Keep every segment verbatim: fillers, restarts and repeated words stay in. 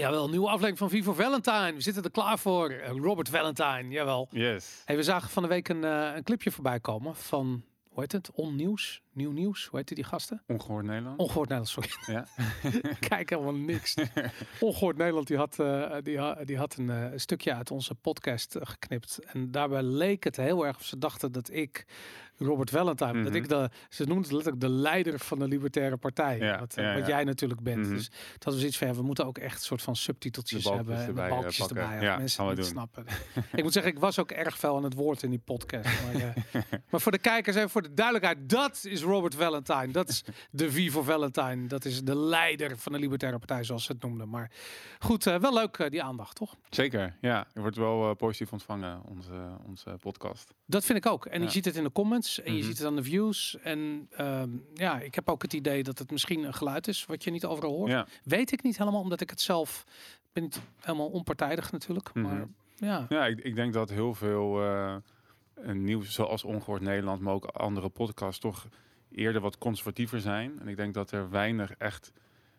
Jawel, een nieuwe aflevering van V for Valentine. We zitten er klaar voor. Robert Valentine, jawel. Yes. Hey, we zagen van de week een, uh, een clipje voorbij komen van, hoe heet het? Onnieuws? Nieuw Nieuws? Hoe heet die gasten? Ongehoord Nederland. Ongehoord Nederland, sorry. Ja. Kijk, helemaal niks. Ongehoord Nederland, die had, uh, die, ha die had een uh, stukje uit onze podcast uh, geknipt. En daarbij leek het heel erg of ze dachten dat ik... Robert Valentine, mm-hmm. dat ik de, ze noemden het letterlijk de leider van de Libertaire Partij, ja, wat, ja, wat ja. jij natuurlijk bent. Mm-hmm. Dus dat was iets van, ja, we moeten ook echt een soort van subtiteltjes hebben en erbij, de balkjes pakken. erbij. Ja, mensen gaan we niet doen. snappen. Ik moet zeggen, ik was ook erg fel aan het woord in die podcast. Maar, uh, maar voor de kijkers en voor de duidelijkheid, dat is Robert Valentine. Dat is de V for Valentine. Dat is de leider van de Libertaire Partij, zoals ze het noemden. Maar goed, uh, wel leuk uh, die aandacht, toch? Zeker, ja. Er wordt wel uh, positief ontvangen, onze, onze podcast. Dat vind ik ook. En ja. je ziet het in de comments en je mm-hmm. ziet het aan de views. En uh, ja, ik heb ook het idee dat het misschien een geluid is wat je niet overal hoort. Ja. Weet ik niet helemaal, omdat ik het zelf ben niet helemaal onpartijdig natuurlijk. Mm-hmm. Maar ja, ja ik, ik denk dat heel veel uh, nieuws zoals Ongehoord Nederland, maar ook andere podcasts toch eerder wat conservatiever zijn. En ik denk dat er weinig echt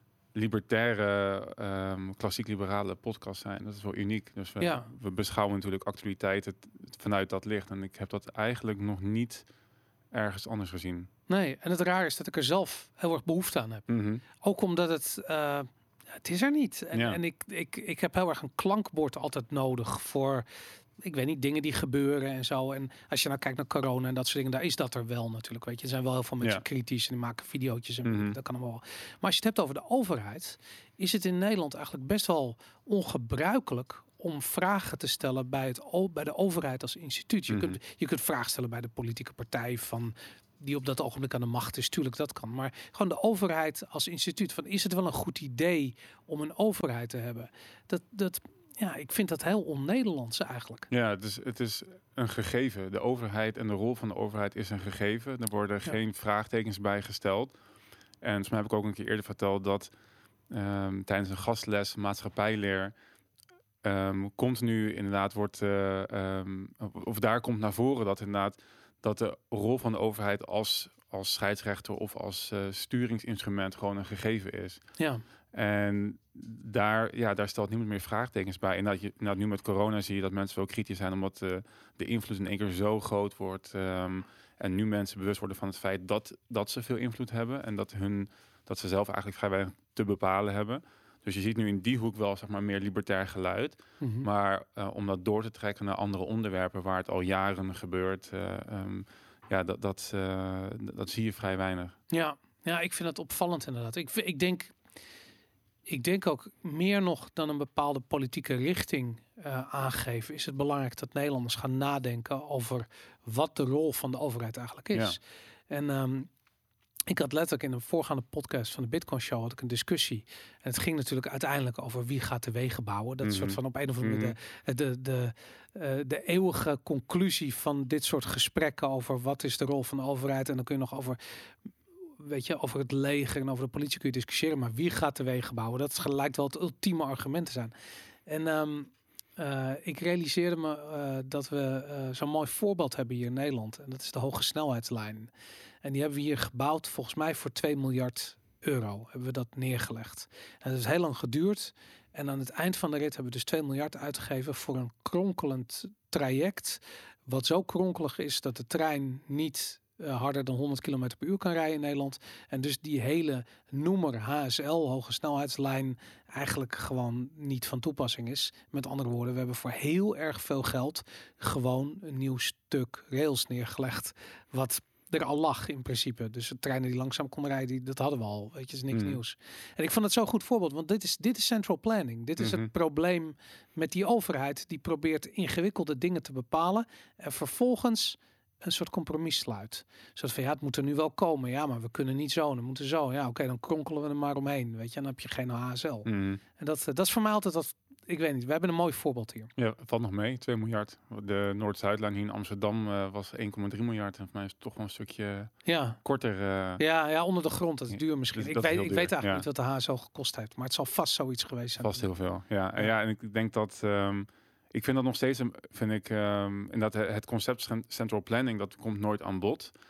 libertaire, um, klassiek liberale podcasts zijn. Dat is wel uniek. Dus we, ja. we beschouwen natuurlijk actualiteit het, het vanuit dat licht. En ik heb dat eigenlijk nog niet ergens anders gezien. Nee, en het raar is dat ik er zelf heel erg behoefte aan heb. Mm-hmm. Ook omdat het... Uh, het is er niet. En, ja. en ik, ik, ik heb heel erg een klankbord altijd nodig voor... Ik weet niet, dingen die gebeuren en zo. En als je nou kijkt naar corona en dat soort dingen, daar is dat er wel natuurlijk. Weet je, er zijn wel heel veel mensen ja. kritisch en die maken videootjes en mm-hmm. dat kan allemaal. Maar als je het hebt over de overheid, is het in Nederland eigenlijk best wel ongebruikelijk om vragen te stellen bij, het, bij de overheid als instituut. Je, mm-hmm. kunt, je kunt vragen stellen bij de politieke partij van... die op dat ogenblik aan de macht is. Tuurlijk, dat kan. Maar gewoon de overheid als instituut. Van, is het wel een goed idee om een overheid te hebben? Dat... dat Ja, ik vind dat heel on-Nederlands eigenlijk. Ja, het is, het is een gegeven. De overheid en de rol van de overheid is een gegeven. Er worden ja. geen vraagtekens bij gesteld. En volgens mij heb ik ook een keer eerder verteld dat um, tijdens een gastles maatschappijleer um, continu inderdaad wordt, uh, um, of daar komt naar voren dat inderdaad dat de rol van de overheid als, als scheidsrechter of als uh, sturingsinstrument gewoon een gegeven is. Ja. En daar, ja, daar stelt niemand meer vraagtekens bij. En dat je, nou, nu met corona zie je dat mensen wel kritisch zijn, omdat uh, de invloed in één keer zo groot wordt. Um, en nu mensen bewust worden van het feit dat, dat ze veel invloed hebben. En dat, hun, dat ze zelf eigenlijk vrij weinig te bepalen hebben. Dus je ziet nu in die hoek wel, zeg maar, meer libertair geluid. Mm-hmm. Maar uh, om dat door te trekken naar andere onderwerpen waar het al jaren gebeurt, uh, um, ja, dat, dat, uh, dat zie je vrij weinig. Ja, ja, ik vind het opvallend inderdaad. Ik, ik denk... Ik denk ook meer nog dan een bepaalde politieke richting uh, aangeven, is het belangrijk dat Nederlanders gaan nadenken over wat de rol van de overheid eigenlijk is. Ja. En um, ik had letterlijk in een voorgaande podcast van de Bitcoin Show had ik een discussie. En het ging natuurlijk uiteindelijk over wie gaat de wegen bouwen. Dat mm-hmm. soort van op een of andere manier de, de, de, uh, de eeuwige conclusie van dit soort gesprekken over wat is de rol van de overheid. En dan kun je nog over... Weet je, over het leger en over de politie kun je discussiëren, maar wie gaat de wegen bouwen? Dat lijkt wel het ultieme argument te zijn. En um, uh, ik realiseerde me uh, dat we uh, zo'n mooi voorbeeld hebben hier in Nederland. En dat is de hoge snelheidslijn. En die hebben we hier gebouwd, volgens mij voor twee miljard euro hebben we dat neergelegd. En dat is heel lang geduurd. En aan het eind van de rit hebben we dus twee miljard uitgegeven voor een kronkelend traject. Wat zo kronkelig is dat de trein niet... Uh, harder dan honderd kilometer per uur kan rijden in Nederland. En dus die hele noemer H S L, hoge snelheidslijn, eigenlijk gewoon niet van toepassing is. Met andere woorden, we hebben voor heel erg veel geld gewoon een nieuw stuk rails neergelegd. Wat er al lag in principe. Dus de treinen die langzaam konden rijden, die, dat hadden we al. Weet je, is niks mm. nieuws. En ik vond het zo'n goed voorbeeld, want dit is, dit is central planning. Dit is mm-hmm. het probleem met die overheid. Die probeert ingewikkelde dingen te bepalen. En vervolgens... een soort compromis sluit. Zodat van ja, het moet er nu wel komen. Ja, maar we kunnen niet zo. Dan moeten zo. Ja, oké, okay, dan kronkelen we er maar omheen. Weet je, en dan heb je geen H S L. Mm. En dat, dat is voor mij altijd wat. Ik weet niet. We hebben een mooi voorbeeld hier. Ja, valt nog mee. twee miljard. De Noord-Zuidlijn hier in Amsterdam uh, was één komma drie miljard. En voor mij is het toch wel een stukje ja. korter. Uh... Ja, ja, onder de grond. Dat is duur misschien. Dus ik dat weet, ik weet eigenlijk ja. niet wat de H S L gekost heeft. Maar het zal vast zoiets geweest zijn. Vast heel veel. Ja, en, ja, en ik denk dat. Um, Ik vind dat nog steeds, vind ik, um, inderdaad het concept central planning, dat komt nooit aan bod. Ja.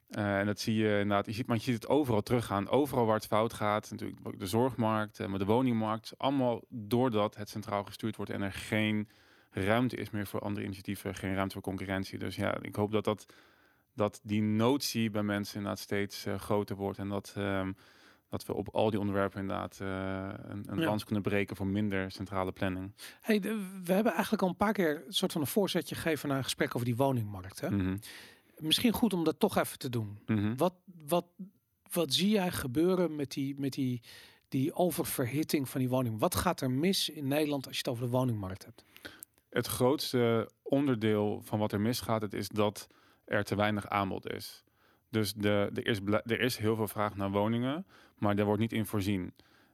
Uh, en dat zie je inderdaad, je ziet, want je ziet het overal teruggaan. Overal waar het fout gaat, natuurlijk de zorgmarkt, uh, maar de woningmarkt, allemaal doordat het centraal gestuurd wordt en er geen ruimte is meer voor andere initiatieven, geen ruimte voor concurrentie. Dus ja, ik hoop dat, dat, dat die notie bij mensen inderdaad steeds uh, groter wordt en dat, um, dat we op al die onderwerpen inderdaad uh, een, een ja. lans kunnen breken voor minder centrale planning. Hey, de, we hebben eigenlijk al een paar keer een soort van een voorzetje gegeven naar een gesprek over die woningmarkt. Hè? Mm-hmm. Misschien goed om dat toch even te doen. Mm-hmm. Wat, wat, wat zie jij gebeuren met die, met die, die oververhitting van die woning? Wat gaat er mis in Nederland als je het over de woningmarkt hebt? Het grootste onderdeel van wat er misgaat, het is dat er te weinig aanbod is. Dus de, er, is er is heel veel vraag naar woningen, maar daar wordt niet in voorzien.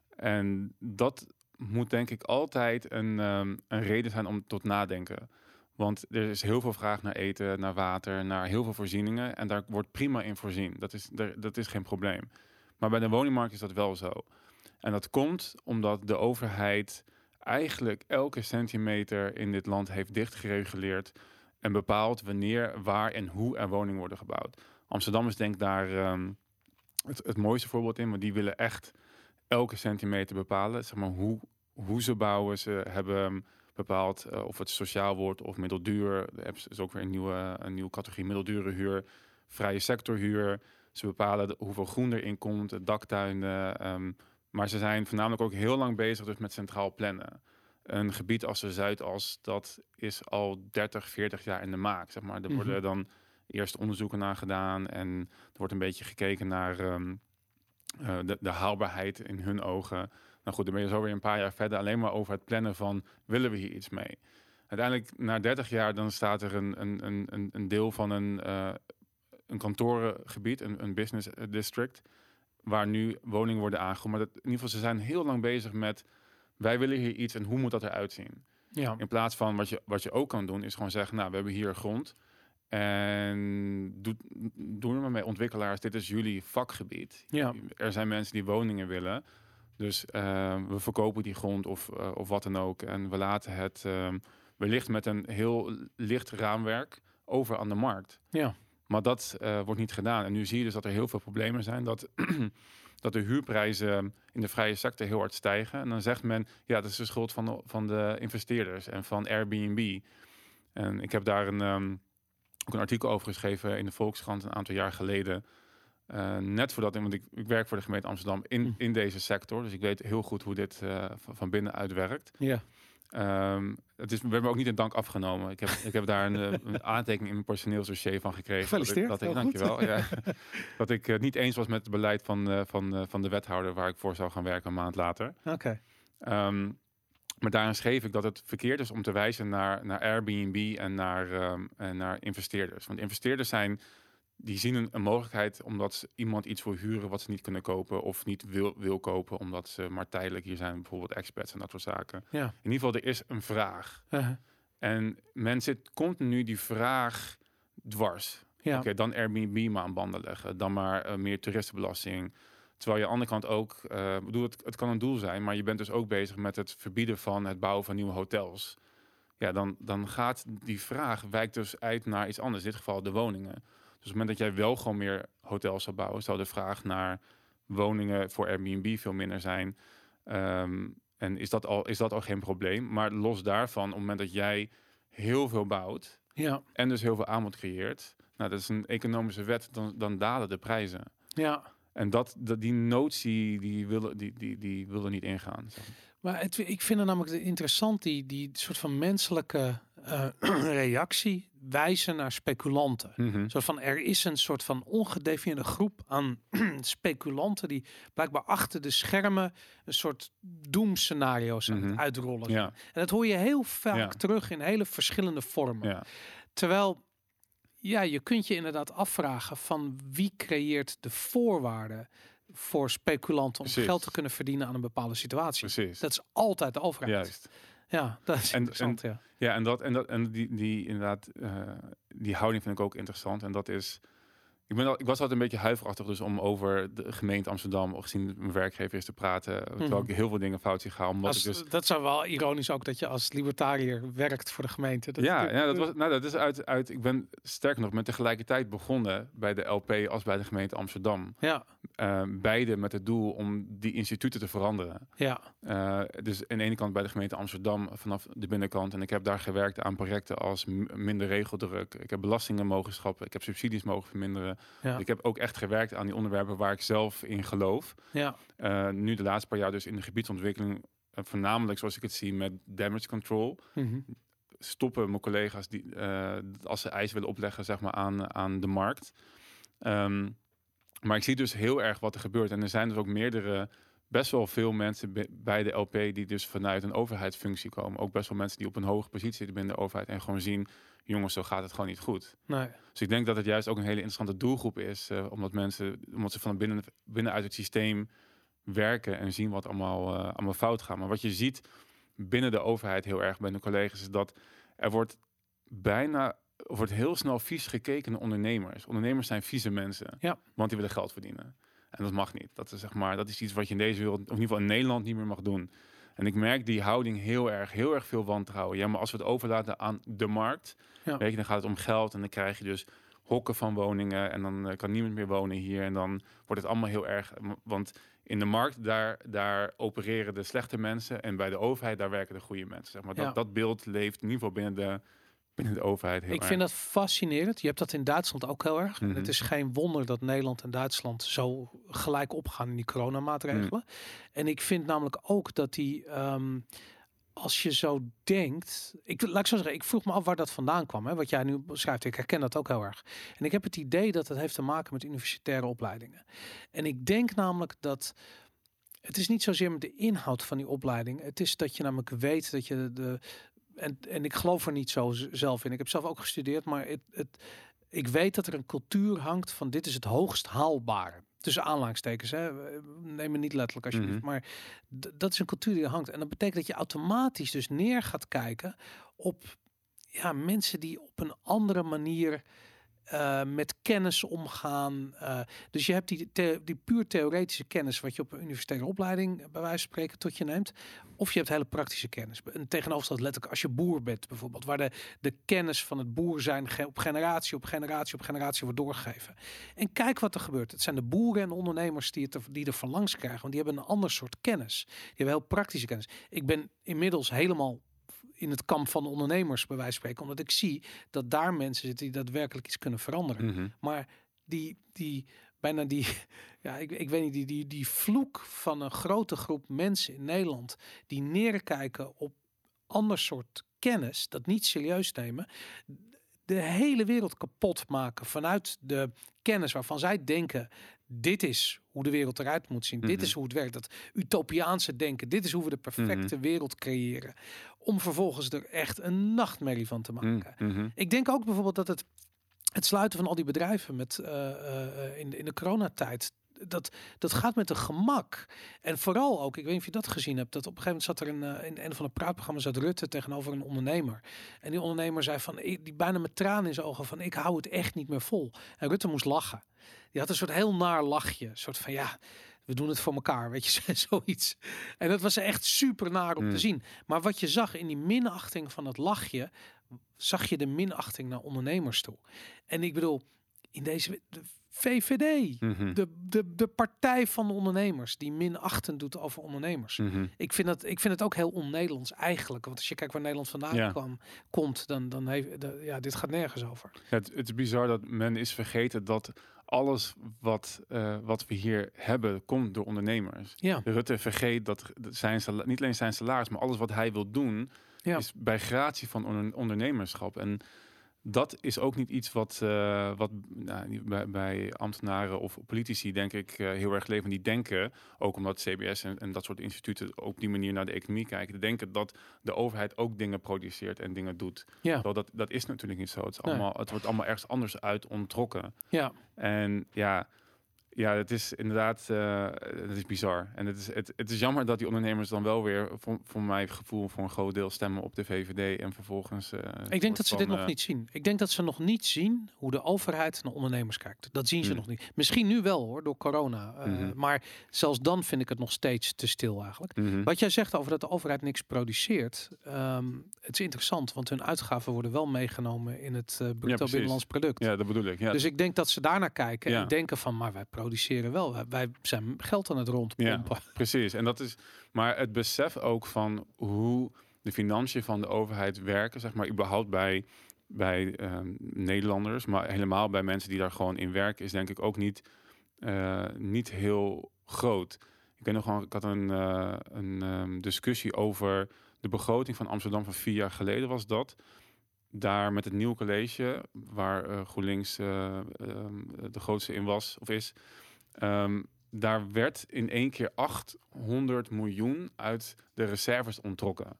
En dat moet denk ik altijd een, um, een reden zijn om tot nadenken. Want er is heel veel vraag naar eten, naar water, naar heel veel voorzieningen. En daar wordt prima in voorzien. Dat is, er, dat is geen probleem. Maar bij de woningmarkt is dat wel zo. En dat komt omdat de overheid eigenlijk elke centimeter in dit land heeft dichtgereguleerd en bepaalt wanneer, waar en hoe er woningen worden gebouwd. Amsterdam is denk ik daar um, het, het mooiste voorbeeld in, maar die willen echt elke centimeter bepalen. Zeg maar hoe, hoe ze bouwen. Ze hebben bepaald uh, of het sociaal wordt of middelduur. Er is ook weer een nieuwe, een nieuwe categorie middeldure huur, vrije sectorhuur. Ze bepalen de, hoeveel groen erin komt, daktuinen. Um, maar ze zijn voornamelijk ook heel lang bezig dus met centraal plannen. Een gebied als de Zuidas, dat is al dertig, veertig jaar in de maak. Zeg maar. Er mm-hmm. worden dan eerst onderzoeken naar gedaan en er wordt een beetje gekeken naar um, uh, de, de haalbaarheid in hun ogen. Nou goed, dan ben je zo weer een paar jaar verder alleen maar over het plannen van, willen we hier iets mee? Uiteindelijk, na dertig jaar, dan staat er een, een, een, een deel van een, uh, een kantorengebied, een, een business district, waar nu woningen worden aangekomen. Maar dat, in ieder geval, ze zijn heel lang bezig met, wij willen hier iets en hoe moet dat eruit zien? Ja. In plaats van, wat je, wat je ook kan doen, is gewoon zeggen, nou, we hebben hier grond. En doe, doe er maar mee, ontwikkelaars, dit is jullie vakgebied. Ja. Er zijn mensen die woningen willen. Dus uh, we verkopen die grond of, uh, of wat dan ook. En we laten het uh, wellicht met een heel licht raamwerk over aan de markt. Ja. Maar dat uh, wordt niet gedaan. En nu zie je dus dat er heel veel problemen zijn. Dat, dat de huurprijzen in de vrije sector heel hard stijgen. En dan zegt men, ja, dat is de schuld van de, van de investeerders en van Airbnb. En ik heb daar een, um, ook een artikel over geschreven in de Volkskrant een aantal jaar geleden. Uh, net voordat, want ik, ik werk voor de gemeente Amsterdam in, in deze sector. Dus ik weet heel goed hoe dit uh, van, van binnenuit werkt. Ja. Um, het is, we hebben ook niet in dank afgenomen. Ik heb, ik heb daar een, een aantekening in mijn personeelsdossier van gekregen. Gefeliciteerd. Dat ik, dat ik, dankjewel. Ja, dat ik uh, niet eens was met het beleid van, uh, van, uh, van de wethouder waar ik voor zou gaan werken een maand later. Oké. Okay. Um, maar daarin schreef ik dat het verkeerd is om te wijzen naar, naar Airbnb en naar, um, en naar investeerders. Want investeerders zijn, die zien een, een mogelijkheid omdat ze iemand iets wil huren wat ze niet kunnen kopen of niet wil, wil kopen omdat ze maar tijdelijk hier zijn, bijvoorbeeld expats en dat soort zaken. Ja. In ieder geval, er is een vraag. Uh-huh. En men zit continu die vraag dwars. Ja. Oké, okay, dan Airbnb maar aan banden leggen, dan maar uh, meer toeristenbelasting. Terwijl je aan de andere kant ook, uh, bedoel, het, het kan een doel zijn, maar je bent dus ook bezig met het verbieden van het bouwen van nieuwe hotels. Ja, dan, dan gaat die vraag, wijkt dus uit naar iets anders, in dit geval de woningen. Dus op het moment dat jij wel gewoon meer hotels zou bouwen, zou de vraag naar woningen voor Airbnb veel minder zijn. Um, en is dat, al, is dat al geen probleem. Maar los daarvan, op het moment dat jij heel veel bouwt, ja, en dus heel veel aanbod creëert, nou, dat is een economische wet, dan, dan dalen de prijzen. Ja. En dat, dat, die notie, die willen die, die, die willen niet ingaan. Zeg. Maar het, ik vind het namelijk interessant, die, die soort van menselijke uh, reactie wijzen naar speculanten. Mm-hmm. Zo van, er is een soort van ongedefinieerde groep aan speculanten die blijkbaar achter de schermen een soort doemscenario's aan mm-hmm. het uitrollen. Ja. En dat hoor je heel vaak ja. terug in hele verschillende vormen. Ja. Terwijl, ja, je kunt je inderdaad afvragen van wie creëert de voorwaarden voor speculanten om Precies. geld te kunnen verdienen aan een bepaalde situatie. Precies. Dat is altijd de overheid. Juist. Ja, dat is en, interessant. En, ja. ja, en dat en dat en die die inderdaad uh, die houding vind ik ook interessant. En dat is, Ik, ben al, ik was altijd een beetje huiverachtig dus om over de gemeente Amsterdam, gezien mijn werkgever is, te praten. Terwijl Mhm. ik heel veel dingen fout zie gaan. Omdat Als, ik dus... Dat zou wel ironisch ook dat je als libertariër werkt voor de gemeente. Dat ja, is ja, dat was. Nou, dat is uit, uit. Ik ben sterker nog met tegelijkertijd begonnen bij de L P als bij de gemeente Amsterdam. Ja, Uh, beide met het doel om die instituten te veranderen. ja, Uh, dus aan de ene kant bij de gemeente Amsterdam vanaf de binnenkant. En ik heb daar gewerkt aan projecten als m- minder regeldruk. Ik heb belastingen mogen schrappen. Ik heb subsidies mogen verminderen. ja, Ik heb ook echt gewerkt aan die onderwerpen waar ik zelf in geloof. ja, Uh, nu de laatste paar jaar dus in de gebiedsontwikkeling. Uh, voornamelijk zoals ik het zie met damage control. mhm. Stoppen mijn collega's die uh, als ze eisen willen opleggen zeg maar, aan, aan de markt. Um, maar ik zie dus heel erg wat er gebeurt. En er zijn dus ook meerdere, best wel veel mensen b- bij de L P die dus vanuit een overheidsfunctie komen. Ook best wel mensen die op een hoge positie zitten binnen de overheid en gewoon zien, jongens, zo gaat het gewoon niet goed. Nee. Dus ik denk dat het juist ook een hele interessante doelgroep is, uh, omdat mensen, omdat ze van binnen, binnenuit het systeem werken en zien wat allemaal, uh, allemaal fout gaat. Maar wat je ziet binnen de overheid heel erg bij de collega's is dat er wordt bijna er wordt heel snel vies gekeken naar ondernemers. Ondernemers zijn vieze mensen, Ja. want die willen geld verdienen. En dat mag niet. Dat is, zeg maar, dat is iets wat je in deze wereld, of in ieder geval in Nederland, niet meer mag doen. En ik merk die houding heel erg, heel erg veel wantrouwen. Ja, maar als we het overlaten aan de markt, Ja. weet je, dan gaat het om geld en dan krijg je dus hokken van woningen en dan uh, kan niemand meer wonen hier en dan wordt het allemaal heel erg. Want in de markt, daar, daar opereren de slechte mensen en bij de overheid, daar werken de goede mensen. Zeg maar. dat, Ja. dat beeld leeft in ieder geval binnen de, binnen de overheid heel Ik erg. vind dat fascinerend. Je hebt dat in Duitsland ook heel erg. Mhm. Het is geen wonder dat Nederland en Duitsland zo gelijk opgaan in die coronamaatregelen. En ik vind namelijk ook dat die, ehm, als je zo denkt, ik laat ik zo zeggen, ik vroeg me af waar dat vandaan kwam. Hè, wat jij nu beschrijft, ik herken dat ook heel erg. En ik heb het idee dat het heeft te maken met universitaire opleidingen. En ik denk namelijk dat het is niet zozeer met de inhoud van die opleiding. Het is dat je namelijk weet dat je de En, en ik geloof er niet zo z- zelf in. Ik heb zelf ook gestudeerd, maar het, het, ik weet dat er een cultuur hangt van dit is het hoogst haalbare. Tussen aanhalingstekens, hè. Neem me niet letterlijk alsjeblieft. Mhm. Maar d- dat is een cultuur die er hangt. En dat betekent dat je automatisch dus neer gaat kijken op ja, mensen die op een andere manier uh, met kennis omgaan. Uh, dus je hebt die, the- die puur theoretische kennis wat je op een universitaire opleiding bij wijze van spreken tot je neemt. Of je hebt hele praktische kennis. En tegenover letterlijk als je boer bent bijvoorbeeld. Waar de, de kennis van het boer zijn ge- op generatie op generatie op generatie wordt doorgegeven. En kijk wat er gebeurt. Het zijn de boeren en ondernemers die, het er, die er van langs krijgen. Want die hebben een ander soort kennis. Die hebben heel praktische kennis. Ik ben inmiddels helemaal in het kamp van de ondernemers bij wijze van spreken. Omdat ik zie dat daar mensen zitten die daadwerkelijk iets kunnen veranderen. Mhm. Maar die, die bijna die, ja, ik, ik weet niet, die, die, die vloek van een grote groep mensen in Nederland die neerkijken op ander soort kennis, dat niet serieus nemen, de hele wereld kapot maken vanuit de kennis waarvan zij denken, dit is hoe de wereld eruit moet zien. Mhm. Dit is hoe het werkt. Dat utopiaanse denken. Dit is hoe we de perfecte wereld creëren. Om vervolgens er echt een nachtmerrie van te maken. Mhm. Ik denk ook bijvoorbeeld dat het, het sluiten van al die bedrijven met, uh, uh, in, de, in de coronatijd, dat, dat gaat met een gemak. En vooral ook, ik weet niet of je dat gezien hebt, dat op een gegeven moment zat er een, in een van de praatprogramma's zat Rutte tegenover een ondernemer. En die ondernemer zei van, die bijna met tranen in zijn ogen van, ik hou het echt niet meer vol. En Rutte moest lachen. Die had een soort heel naar lachje. Een soort van, ja, we doen het voor elkaar, weet je, zoiets. En dat was echt super naar om Mm. te zien. Maar wat je zag in die minachting van het lachje, zag je de minachting naar ondernemers toe. En ik bedoel, in deze de V V D, Mhm. de, de, de partij van de ondernemers, die minachtend doet over ondernemers. Mhm. Ik vind, dat, ik vind het ook heel on-Nederlands eigenlijk. Want als je kijkt waar Nederland vandaan Ja. kwam, komt, dan, dan heeft, de, ja, dit gaat nergens over. Het, het is bizar dat men is vergeten dat alles wat, uh, wat we hier hebben, komt door ondernemers. Ja, Rutte vergeet dat zijn sala- niet alleen zijn salaris, maar alles wat hij wil doen, ja. is bij gratie van onder- ondernemerschap. En dat is ook niet iets wat, uh, wat nou, bij, bij ambtenaren of politici, denk ik, uh, heel erg leven. Die denken, ook omdat C B S en, en dat soort instituten op die manier naar de economie kijken, die denken dat de overheid ook dingen produceert en dingen doet. Ja. Wel, dat, dat is natuurlijk niet zo. Het, is Nee. allemaal, het wordt allemaal ergens anders uit onttrokken. Ja. En ja, Ja, het is inderdaad, uh, het is bizar. En het is, het, het is jammer dat die ondernemers dan wel weer, voor, voor mijn gevoel, voor een groot deel stemmen op de V V D en vervolgens... Uh, ik denk dat ze van, dit nog uh, niet zien. Ik denk dat ze nog niet zien hoe de overheid naar ondernemers kijkt. Dat zien ze Hmm. nog niet. Misschien nu wel hoor, door corona. Uh, Mhm. Maar zelfs dan vind ik het nog steeds te stil eigenlijk. mhm. Wat jij zegt over dat de overheid niks produceert. Um, het is interessant, want hun uitgaven worden wel meegenomen in het uh, bruto precies. binnenlands product. Ja, dat bedoel ik. Ja. Dus ik denk dat ze daarnaar kijken Ja. en denken van, maar wij produceren wel. Wij, wij zijn geld aan het rondpompen. Ja, precies. En dat is, maar het besef ook van hoe de financiën van de overheid werken, zeg maar, überhaupt bij, bij um, Nederlanders, maar helemaal bij mensen die daar gewoon in werken, is denk ik ook niet, uh, niet heel groot. Ik weet nog gewoon, ik had een, uh, een um, discussie over de begroting van Amsterdam van vier jaar geleden was dat. Daar met het nieuwe college, waar uh, GroenLinks uh, um, de grootste in was of is, um, daar werd in één keer achthonderd miljoen uit de reserves onttrokken.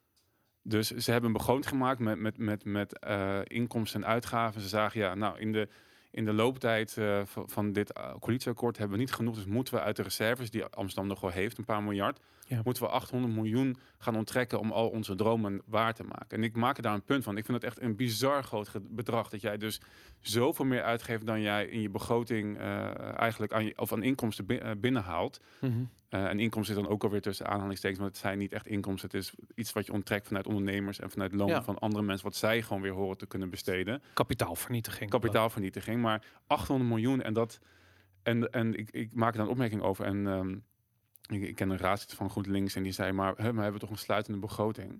Dus ze hebben een begroting gemaakt met, met, met, met uh, inkomsten en uitgaven. Ze zagen, ja, nou, in de, in de looptijd uh, van, van dit coalitieakkoord hebben we niet genoeg. Dus moeten we uit de reserves, die Amsterdam nog wel heeft, een paar miljard, ja. moeten we achthonderd miljoen gaan onttrekken om al onze dromen waar te maken. En ik maak er daar een punt van. Ik vind het echt een bizar groot bedrag dat jij dus zoveel meer uitgeeft dan jij in je begroting uh, eigenlijk aan, je, of aan inkomsten binnenhaalt. Mm-hmm. Uh, en inkomsten is dan ook alweer tussen aanhalingstekens, want het zijn niet echt inkomsten. Het is iets wat je onttrekt vanuit ondernemers en vanuit lonen ja. van andere mensen, wat zij gewoon weer horen te kunnen besteden. Kapitaalvernietiging. Kapitaalvernietiging, maar achthonderd miljoen en dat. En, en ik, ik maak er dan een opmerking over. En um, ik, ik ken een raadslid van GroenLinks en die zei, maar, hè, maar hebben we toch een sluitende begroting?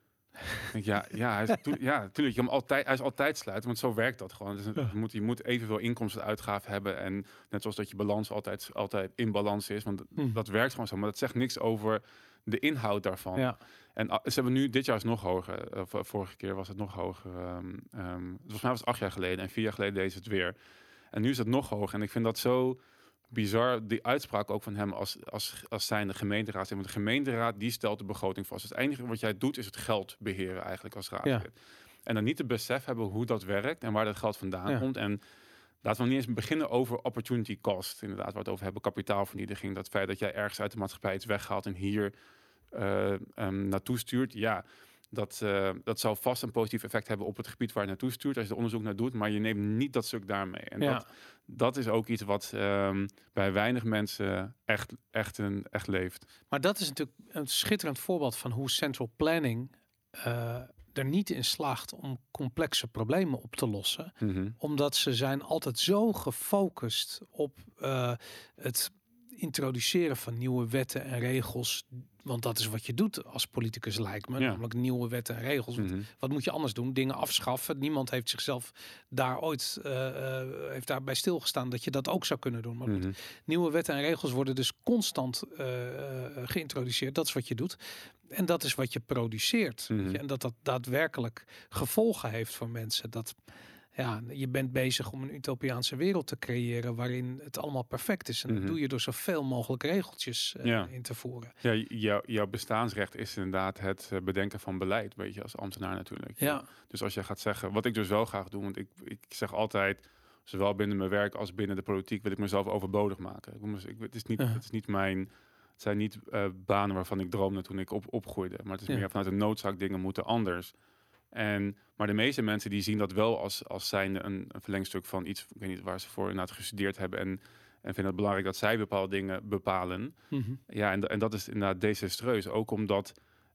Ik, ja, ja, hij is, to, ja, natuurlijk. Je hem altijd, hij is altijd sluiten, want zo werkt dat gewoon. Dus ja. je, moet, je moet evenveel inkomsten en uitgaven hebben. En net zoals dat je balans altijd, altijd in balans is. Want hm. dat werkt gewoon zo. Maar dat zegt niks over de inhoud daarvan. Ja. En uh, ze hebben nu, dit jaar is nog hoger. Uh, vorige keer was het nog hoger. Um, um, volgens mij was het acht jaar geleden. En vier jaar geleden deed ze het weer. En nu is het nog hoger. En ik vind dat zo bizar, die uitspraak ook van hem als, als, als zijnde gemeenteraad. Want de gemeenteraad die stelt de begroting vast. Dus het enige wat jij doet is het geld beheren eigenlijk als raadslid. Ja. En dan niet het besef hebben hoe dat werkt en waar dat geld vandaan ja. komt. En laten we niet eens beginnen over opportunity cost. Inderdaad, waar we het over hebben, kapitaalvernietiging. Dat feit dat jij ergens uit de maatschappij iets weghaalt en hier uh, um, naartoe stuurt. Ja, dat, uh, dat zal vast een positief effect hebben op het gebied waar je naartoe stuurt. Als je er onderzoek naar doet, maar je neemt niet dat stuk daarmee. En ja. dat, dat is ook iets wat um, bij weinig mensen echt, echt, een, echt leeft. Maar dat is natuurlijk een schitterend voorbeeld van hoe central planning uh, er niet in slaagt om complexe problemen op te lossen. Mm-hmm. Omdat ze zijn altijd zo gefocust op uh, het introduceren van nieuwe wetten en regels. Want dat is wat je doet als politicus, lijkt me. Ja. Namelijk nieuwe wetten en regels. Mm-hmm. Wat moet je anders doen? Dingen afschaffen. Niemand heeft zichzelf daar ooit uh, uh, heeft daarbij stilgestaan dat je dat ook zou kunnen doen. Maar mm-hmm. nieuwe wetten en regels worden dus constant uh, geïntroduceerd. Dat is wat je doet. En dat is wat je produceert. Mm-hmm. Weet je? En dat dat daadwerkelijk gevolgen heeft voor mensen. Dat ja, je bent bezig om een utopiaanse wereld te creëren waarin het allemaal perfect is. En mm-hmm. dat doe je door zoveel mogelijk regeltjes uh, ja. in te voeren. Ja, jou, jouw bestaansrecht is inderdaad het bedenken van beleid, weet je, als ambtenaar natuurlijk. Ja. Dus als je gaat zeggen, wat ik dus wel graag doe, want ik, ik zeg altijd, zowel binnen mijn werk als binnen de politiek, wil ik mezelf overbodig maken. Ik, ik, het, is niet, uh-huh. het is niet mijn... Het zijn niet uh, banen waarvan ik droomde toen ik op, opgroeide. Maar het is ja. meer vanuit de noodzaak, dingen moeten anders. En, maar de meeste mensen die zien dat wel als, als zijnde een, een verlengstuk van iets, ik weet niet, waar ze voor inderdaad gestudeerd hebben. En, en vinden het belangrijk dat zij bepaalde dingen bepalen. Mm-hmm. Ja, en, en dat is inderdaad desastreus. Ook omdat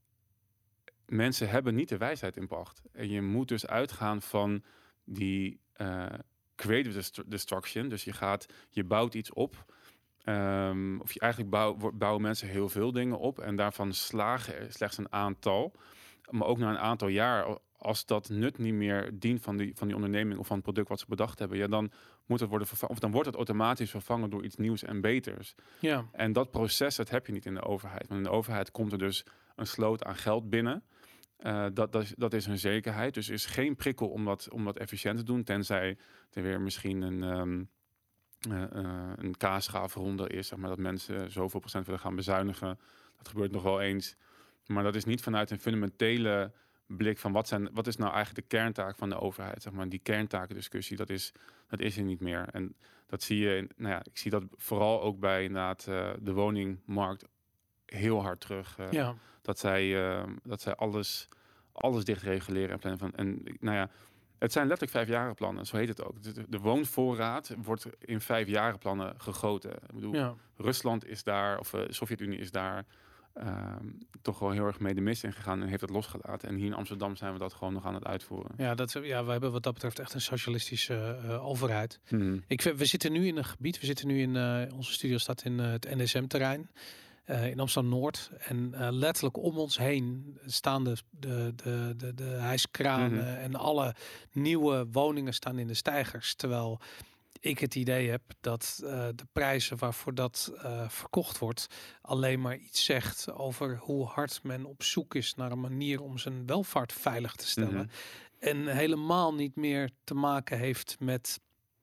mensen hebben niet de wijsheid in pacht. En je moet dus uitgaan van die uh, creative destruction. Dus je gaat, je bouwt iets op. Um, of je eigenlijk bouw, bouwen mensen heel veel dingen op. En daarvan slagen er slechts een aantal. Maar ook na een aantal jaar, als dat nut niet meer dient van die, van die onderneming of van het product wat ze bedacht hebben, ja, dan moet het worden vervangen, of dan wordt het automatisch vervangen door iets nieuws en beters. Ja. En dat proces, dat heb je niet in de overheid. Want in de overheid komt er dus een sloot aan geld binnen. Uh, dat, dat, dat is een zekerheid. Dus er is geen prikkel om dat, om dat efficiënt te doen, tenzij er weer misschien een, um, uh, uh, een kaasschaafronde is, zeg maar, dat mensen zoveel procent willen gaan bezuinigen. Dat gebeurt nog wel eens. Maar dat is niet vanuit een fundamentele blik van wat, zijn, wat is nou eigenlijk de kerntaak van de overheid. Zeg maar. Die kerntakendiscussie, dat is, dat is er niet meer. En dat zie je, in, nou ja, ik zie dat vooral ook bij inderdaad, uh, de woningmarkt heel hard terug. Uh, ja. Dat zij, uh, dat zij alles, alles dicht reguleren en plannen van. En nou ja, het zijn letterlijk vijfjarenplannen, zo heet het ook. De, de woonvoorraad wordt in vijfjarenplannen gegoten. Ik bedoel, ja. Rusland is daar, of de uh, Sovjet-Unie is daar uh, toch wel heel erg mee de mist in gegaan en heeft het losgelaten. En hier in Amsterdam zijn we dat gewoon nog aan het uitvoeren. Ja, dat, ja we hebben wat dat betreft echt een socialistische uh, overheid. Mm-hmm. Ik, we zitten nu in een gebied, we zitten nu in, uh, onze studio staat in uh, het N S M-terrein. Uh, in Amsterdam-Noord. En uh, letterlijk om ons heen staan de, de, de, de, de hijskranen mm-hmm. en alle nieuwe woningen staan in de steigers. Terwijl ik het idee heb dat uh, de prijzen waarvoor dat uh, verkocht wordt alleen maar iets zegt over hoe hard men op zoek is naar een manier om zijn welvaart veilig te stellen. Mm-hmm. En helemaal niet meer te maken heeft met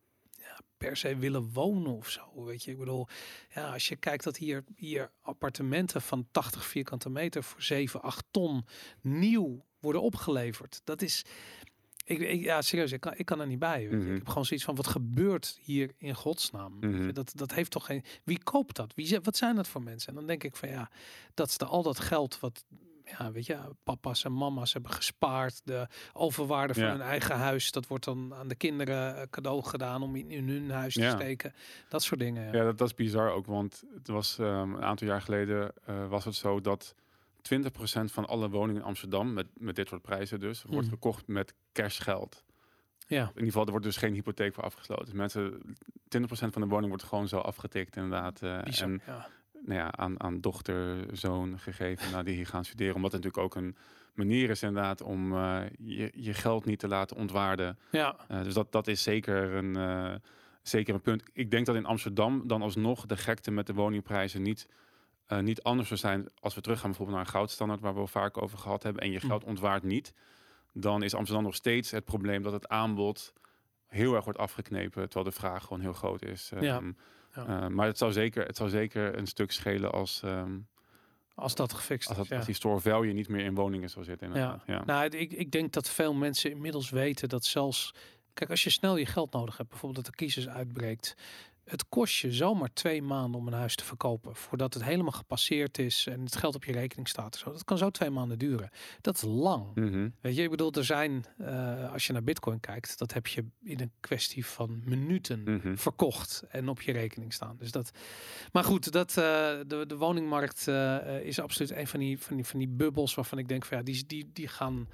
per se willen wonen of zo, weet je. Ik bedoel, ja, als je kijkt dat hier, hier appartementen van tachtig vierkante meter voor zeven, acht ton nieuw worden opgeleverd. Dat is, ik, ik ja, serieus, ik kan, ik kan er niet bij. Weet je. Mm-hmm. Ik heb gewoon zoiets van, wat gebeurt hier in godsnaam? Mm-hmm. Dat, dat heeft toch geen, wie koopt dat? Wie, wat zijn dat voor mensen? En dan denk ik van, ja, dat is de, al dat geld wat, ja, weet je, papa's en mama's hebben gespaard. De overwaarde van ja. hun eigen huis, dat wordt dan aan de kinderen cadeau gedaan om in, in hun huis ja. te steken. Dat soort dingen. Ja, ja dat, dat is bizar ook, want het was um, een aantal jaar geleden uh, was het zo dat twintig procent van alle woningen in Amsterdam, met, met dit soort prijzen dus, wordt hmm. gekocht met cashgeld. Ja. In ieder geval, er wordt dus geen hypotheek voor afgesloten. Mensen, twintig procent van de woning wordt gewoon zo afgetikt inderdaad. Uh, bizar, en, ja. Nou ja, aan, aan dochter, zoon gegeven, nou, die hier gaan studeren. Omdat het natuurlijk ook een manier is inderdaad om uh, je, je geld niet te laten ontwaarden. Ja. Uh, dus dat, dat is zeker een, uh, zeker een punt. Ik denk dat in Amsterdam dan alsnog de gekte met de woningprijzen niet, uh, niet anders zou zijn als we teruggaan bijvoorbeeld naar een goudstandaard waar we al vaak over gehad hebben en je geld ontwaart niet. Dan is Amsterdam nog steeds het probleem dat het aanbod heel erg wordt afgeknepen, terwijl de vraag gewoon heel groot is. Um, ja. Ja. Uh, maar het zou, zeker, het zou zeker een stuk schelen als, um, als dat gefixt als, dat, is. Ja. Als die store value niet meer in woningen zou zitten. Ja. Ja. Nou, ik, ik denk dat veel mensen inmiddels weten dat zelfs... Kijk, als je snel je geld nodig hebt, bijvoorbeeld dat de crisis uitbreekt... Het kost je zomaar twee maanden om een huis te verkopen. Voordat het helemaal gepasseerd is en het geld op je rekening staat. Zo. Dat kan zo twee maanden duren. Dat is lang. Mm-hmm. Weet je, ik bedoel, er zijn, uh, als je naar Bitcoin kijkt, dat heb je in een kwestie van minuten mm-hmm. verkocht en op je rekening staan. Dus dat. Maar goed, dat, uh, de, de woningmarkt uh, is absoluut een van die, van die, van die bubbels waarvan ik denk van ja, die, die, die gaan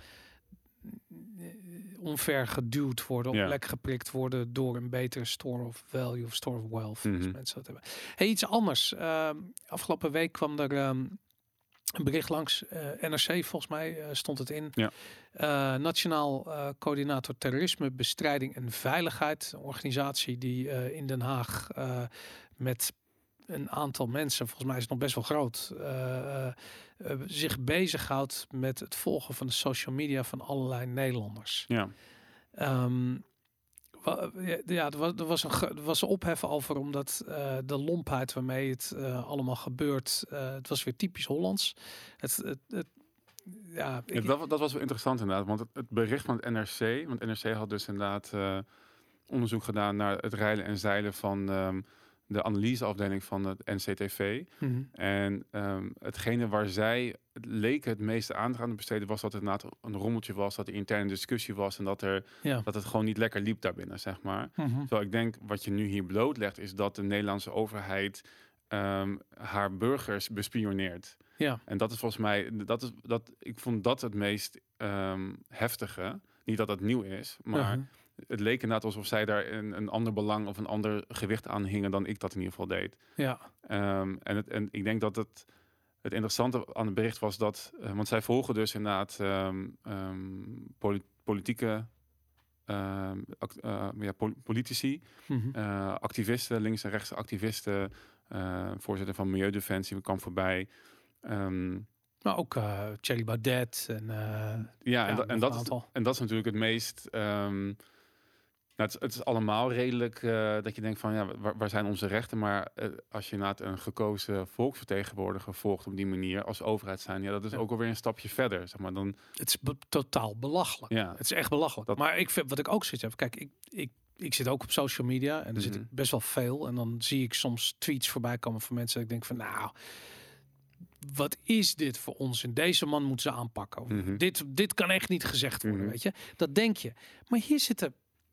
onver geduwd worden, ja. of lek geprikt worden door een betere store of value of store of wealth. Mm-hmm. Als mensen dat hebben. Hey, iets anders. Uh, afgelopen week kwam er um, een bericht langs. Uh, N R C, volgens mij uh, stond het in. Ja. Uh, Nationaal uh, Coördinator Terrorisme, Bestrijding en Veiligheid. Een organisatie die uh, in Den Haag uh, met een aantal mensen, volgens mij is het nog best wel groot, uh, uh, uh, zich bezighoudt met het volgen van de social media van allerlei Nederlanders. Ja. Um, wa, ja, er was, er was een er was een ophef over, omdat uh, de lompheid waarmee het uh, allemaal gebeurt, uh, het was weer typisch Hollands. Het, het, het, ja, ik, ja, dat, dat was wel interessant inderdaad, want het, het bericht van het N R C, want N R C had dus inderdaad uh, onderzoek gedaan naar het reilen en zeilen van um, de analyseafdeling van het N C T V. Mm-hmm. En um, hetgene waar zij het leken het meeste aandacht aan te besteden was dat het inderdaad een rommeltje was, dat er interne discussie was en dat, er, ja. dat het gewoon niet lekker liep daarbinnen, zeg maar. Mm-hmm. Terwijl ik denk, wat je nu hier blootlegt, is dat de Nederlandse overheid um, haar burgers bespioneert. Ja. En dat is volgens mij, dat is, dat, ik vond dat het meest um, heftige. Niet dat het nieuw is, maar uh-huh. het leek inderdaad alsof zij daar een, een ander belang of een ander gewicht aan hingen dan ik dat in ieder geval deed. Ja. Um, en, het, en ik denk dat het, het interessante aan het bericht was dat, uh, want zij volgen dus inderdaad um, um, polit, politieke um, act, uh, ja, politici, Mm-hmm. uh, activisten, links en rechtse activisten, uh, voorzitter van Milieudefensie kwam voorbij. Um, Maar ook uh, Thierry Baudet en uh, ja, ja, en, da, en, dat is, aantal. en dat is natuurlijk het meest um, Nou, het, is, het is allemaal redelijk uh, dat je denkt van ja, waar, waar zijn onze rechten? Maar uh, als je inderdaad een gekozen volksvertegenwoordiger volgt op die manier als overheid zijn, ja, dat is ja. ook alweer een stapje verder. Zeg maar dan. Het is be- totaal belachelijk. Ja. Het is echt belachelijk. Dat... Maar ik vind, wat ik ook zit heb, kijk, ik, ik, ik zit ook op social media en er mm-hmm. zit ik best wel veel. En dan zie ik soms tweets voorbij komen van mensen. Dat ik denk van nou. Wat is dit voor ons? En deze man moet ze aanpakken. Mm-hmm. Dit, dit kan echt niet gezegd worden, mm-hmm. weet je. Dat denk je. Maar hier zitten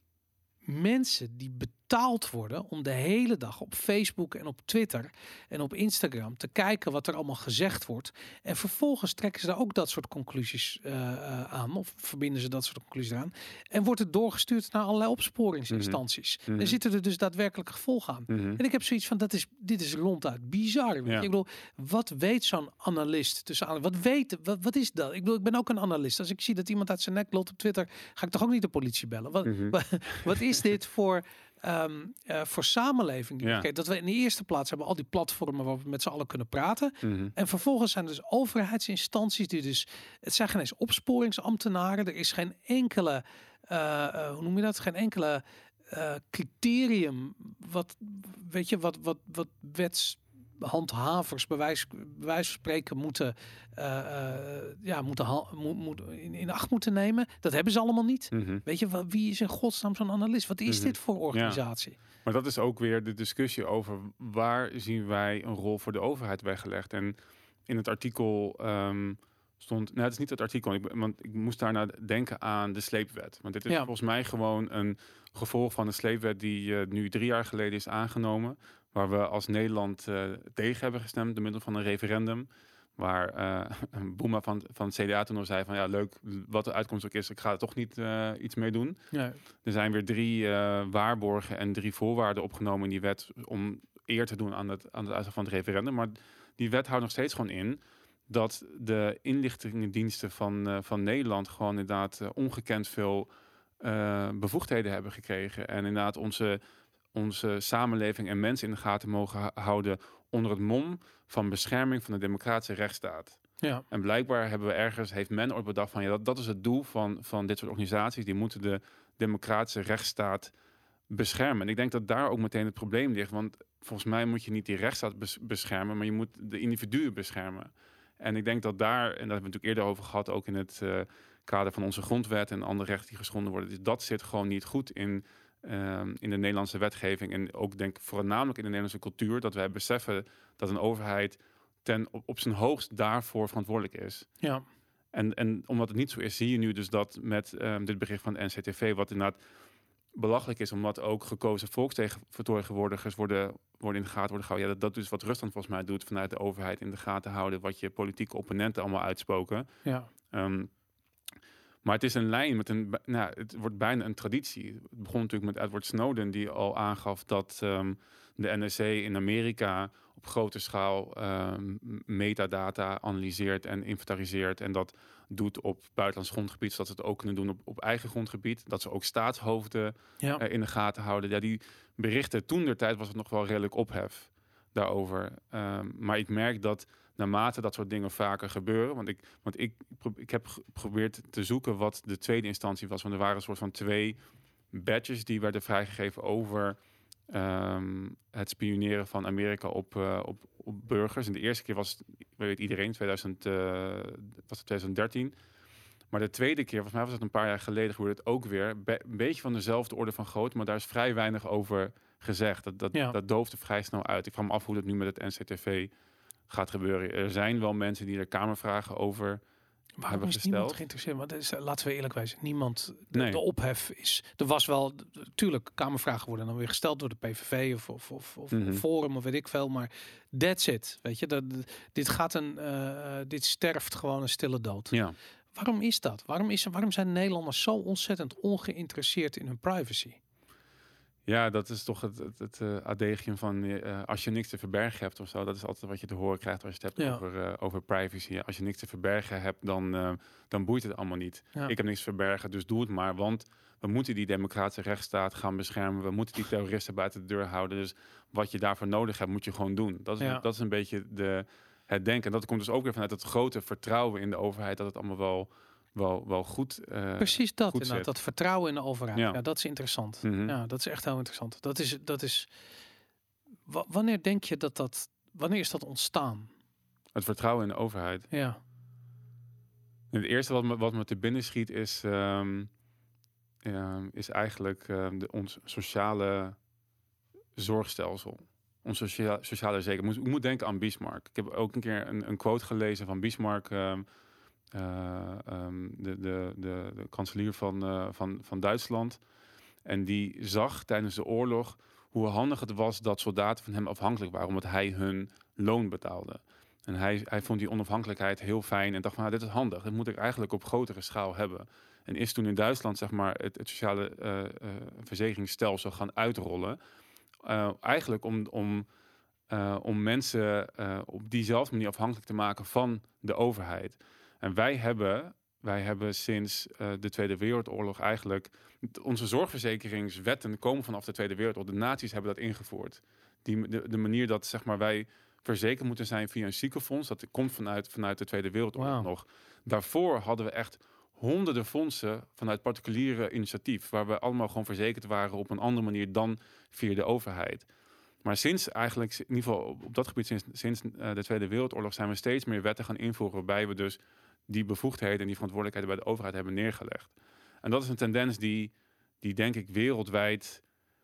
mensen die betaald worden om de hele dag op Facebook en op Twitter en op Instagram te kijken wat er allemaal gezegd wordt. En vervolgens trekken ze daar ook dat soort conclusies uh, uh, aan. Of verbinden ze dat soort conclusies aan. En wordt het doorgestuurd naar allerlei opsporingsinstanties. Mm-hmm. Er zitten er dus daadwerkelijk gevolgen aan. Mm-hmm. En ik heb zoiets van, dat is, dit is ronduit bizar. Weet ja. je? Ik bedoel, wat weet zo'n analist tussen aan? Wat weet, wat, wat is dat? Ik bedoel, ik ben ook een analist. Als ik zie dat iemand uit zijn nek loopt op Twitter, ga ik toch ook niet de politie bellen? Wat, mm-hmm. wat, wat is dit voor... Um, uh, voor samenleving. Ja. Kijk, dat we in de eerste plaats hebben al die platformen waar we met z'n allen kunnen praten. Mm-hmm. En vervolgens zijn er dus overheidsinstanties die dus, het zijn geen eens opsporingsambtenaren. Er is geen enkele, uh, uh, hoe noem je dat? Geen enkele uh, criterium wat, weet je, wat, wat, wat wets handhavers bij wijze, bij wijze van spreken moeten, uh, uh, ja, moeten ha- mo- moet in, in acht moeten nemen. Dat hebben ze allemaal niet. Mm-hmm. Weet je, wat, wie is in godsnaam zo'n analist? Wat is mm-hmm. dit voor organisatie? Ja. Maar dat is ook weer de discussie over waar zien wij een rol voor de overheid weggelegd. En in het artikel um, stond... Nou, het is niet het artikel, ik, want ik moest daarna denken aan de sleepwet. Want dit is ja. volgens mij gewoon een gevolg van de sleepwet die uh, nu drie jaar geleden is aangenomen. Waar we als Nederland uh, tegen hebben gestemd door middel van een referendum. Waar uh, Boema van, van het C D A toen al zei van ja, leuk, wat de uitkomst ook is, ik ga er toch niet uh, iets mee doen. Ja. Er zijn weer drie uh, waarborgen en drie voorwaarden opgenomen in die wet om eer te doen aan het, aan het uitslag van het referendum. Maar die wet houdt nog steeds gewoon in dat de inlichtingendiensten van, uh, van Nederland gewoon inderdaad uh, ongekend veel uh, bevoegdheden hebben gekregen. En inderdaad onze... onze samenleving en mensen in de gaten mogen houden onder het mom van bescherming van de democratische rechtsstaat. Ja. En blijkbaar hebben we ergens, heeft men ooit bedacht van ja, dat, dat is het doel van, van dit soort organisaties. Die moeten de democratische rechtsstaat beschermen. En ik denk dat daar ook meteen het probleem ligt. Want volgens mij moet je niet die rechtsstaat bes- beschermen, maar je moet de individuen beschermen. En ik denk dat daar, en daar hebben we natuurlijk eerder over gehad, ook in het uh, kader van onze grondwet en andere rechten die geschonden worden. Dus dat zit gewoon niet goed in... Um, in de Nederlandse wetgeving en ook denk voornamelijk in de Nederlandse cultuur, dat wij beseffen dat een overheid ten op, op zijn hoogst daarvoor verantwoordelijk is. Ja. En, en omdat het niet zo is, zie je nu dus dat met um, dit bericht van de N C T V, wat inderdaad belachelijk is, omdat ook gekozen volksvertegenwoordigers worden, worden in de gaten worden gehouden. Ja, dat, dat is wat Rusland volgens mij doet vanuit de overheid in de gaten houden, wat je politieke opponenten allemaal uitspoken. Ja. Um, Maar het is een lijn met een, nou, het wordt bijna een traditie. Het begon natuurlijk met Edward Snowden, die al aangaf dat um, de N S A in Amerika op grote schaal um, metadata analyseert en inventariseert. En dat doet op buitenlands grondgebied, zodat ze het ook kunnen doen op, op eigen grondgebied. Dat ze ook staatshoofden ja. uh, in de gaten houden. Ja, die berichten, toen der tijd was het nog wel redelijk ophef daarover. Um, maar ik merk dat naarmate dat soort dingen vaker gebeuren. Want ik, want ik, ik heb geprobeerd te zoeken wat de tweede instantie was. Want er waren een soort van twee badges die werden vrijgegeven over um, het spioneren van Amerika op, uh, op, op burgers. En de eerste keer was, weet iedereen, tweeduizend, uh, was het twintig dertien. Maar de tweede keer, volgens mij was het een paar jaar geleden, gebeurde het ook weer. Be- een beetje van dezelfde orde van grootte, maar daar is vrij weinig over gezegd. Dat, dat, ja. dat doofde vrij snel uit. Ik vraag me af hoe dat nu met het N C T V gaat gebeuren. Er zijn wel mensen die er kamervragen over Waarom hebben is gesteld. Niemand geïnteresseerd? Want is, laten we eerlijk wezen, niemand. De, nee. de ophef is. Er was wel, natuurlijk, kamervragen worden dan weer gesteld door de P V V of of of, of mm-hmm. Forum of weet ik veel, maar that's it. Weet je, dat, dit gaat een, uh, dit sterft gewoon een stille dood. Ja. Waarom is dat? Waarom is, waarom zijn Nederlanders zo ontzettend ongeïnteresseerd in hun privacy? Ja, dat is toch het, het, het uh, adegium van uh, als je niks te verbergen hebt of zo. Dat is altijd wat je te horen krijgt als je het hebt ja. over, uh, over privacy. Als je niks te verbergen hebt, dan, uh, dan boeit het allemaal niet. Ja. Ik heb niks te verbergen, dus doe het maar. Want we moeten die democratische rechtsstaat gaan beschermen. We moeten die terroristen buiten de deur houden. Dus wat je daarvoor nodig hebt, moet je gewoon doen. Dat is, ja. dat is een beetje de, het denken. En dat komt dus ook weer vanuit het grote vertrouwen in de overheid. Dat het allemaal wel wel, wel goed uh, Precies dat, goed inderdaad. zit. Dat vertrouwen in de overheid. Ja, Ja. dat is interessant. Mm-hmm. Ja, dat is echt heel interessant. Dat is, dat is. W- wanneer denk je dat dat? Wanneer is dat ontstaan? Het vertrouwen in de overheid. Ja. En het eerste wat me, wat me te binnen schiet is, um, um, is eigenlijk um, de, ons sociale zorgstelsel. Ons socia sociale zekerheid. Ik moet, ik moet denken aan Bismarck. Ik heb ook een keer een, een quote gelezen van Bismarck, um, uh, um, de, de, de, de kanselier van, uh, van, van Duitsland. En die zag tijdens de oorlog hoe handig het was dat soldaten van hem afhankelijk waren, omdat hij hun loon betaalde. En hij, hij vond die onafhankelijkheid heel fijn en dacht van, nou, dit is handig. Dat moet ik eigenlijk op grotere schaal hebben. En is toen in Duitsland, zeg maar, het, het sociale uh, uh, verzekeringsstelsel gaan uitrollen. Uh, eigenlijk om, om, uh, om mensen uh, op diezelfde manier afhankelijk te maken van de overheid. En wij hebben, wij hebben sinds uh, de Tweede Wereldoorlog eigenlijk... Onze zorgverzekeringswetten komen vanaf de Tweede Wereldoorlog. De nazi's hebben dat ingevoerd. Die, de, de manier dat, zeg maar, wij verzekerd moeten zijn via een ziekenfonds, dat komt vanuit, vanuit de Tweede Wereldoorlog wow. nog. Daarvoor hadden we echt honderden fondsen vanuit particuliere initiatief, waar we allemaal gewoon verzekerd waren op een andere manier dan via de overheid. Maar sinds eigenlijk, in ieder geval op dat gebied, sinds, sinds uh, de Tweede Wereldoorlog zijn we steeds meer wetten gaan invoeren, waarbij we dus die bevoegdheden en die verantwoordelijkheden bij de overheid hebben neergelegd. En dat is een tendens die, die denk ik wereldwijd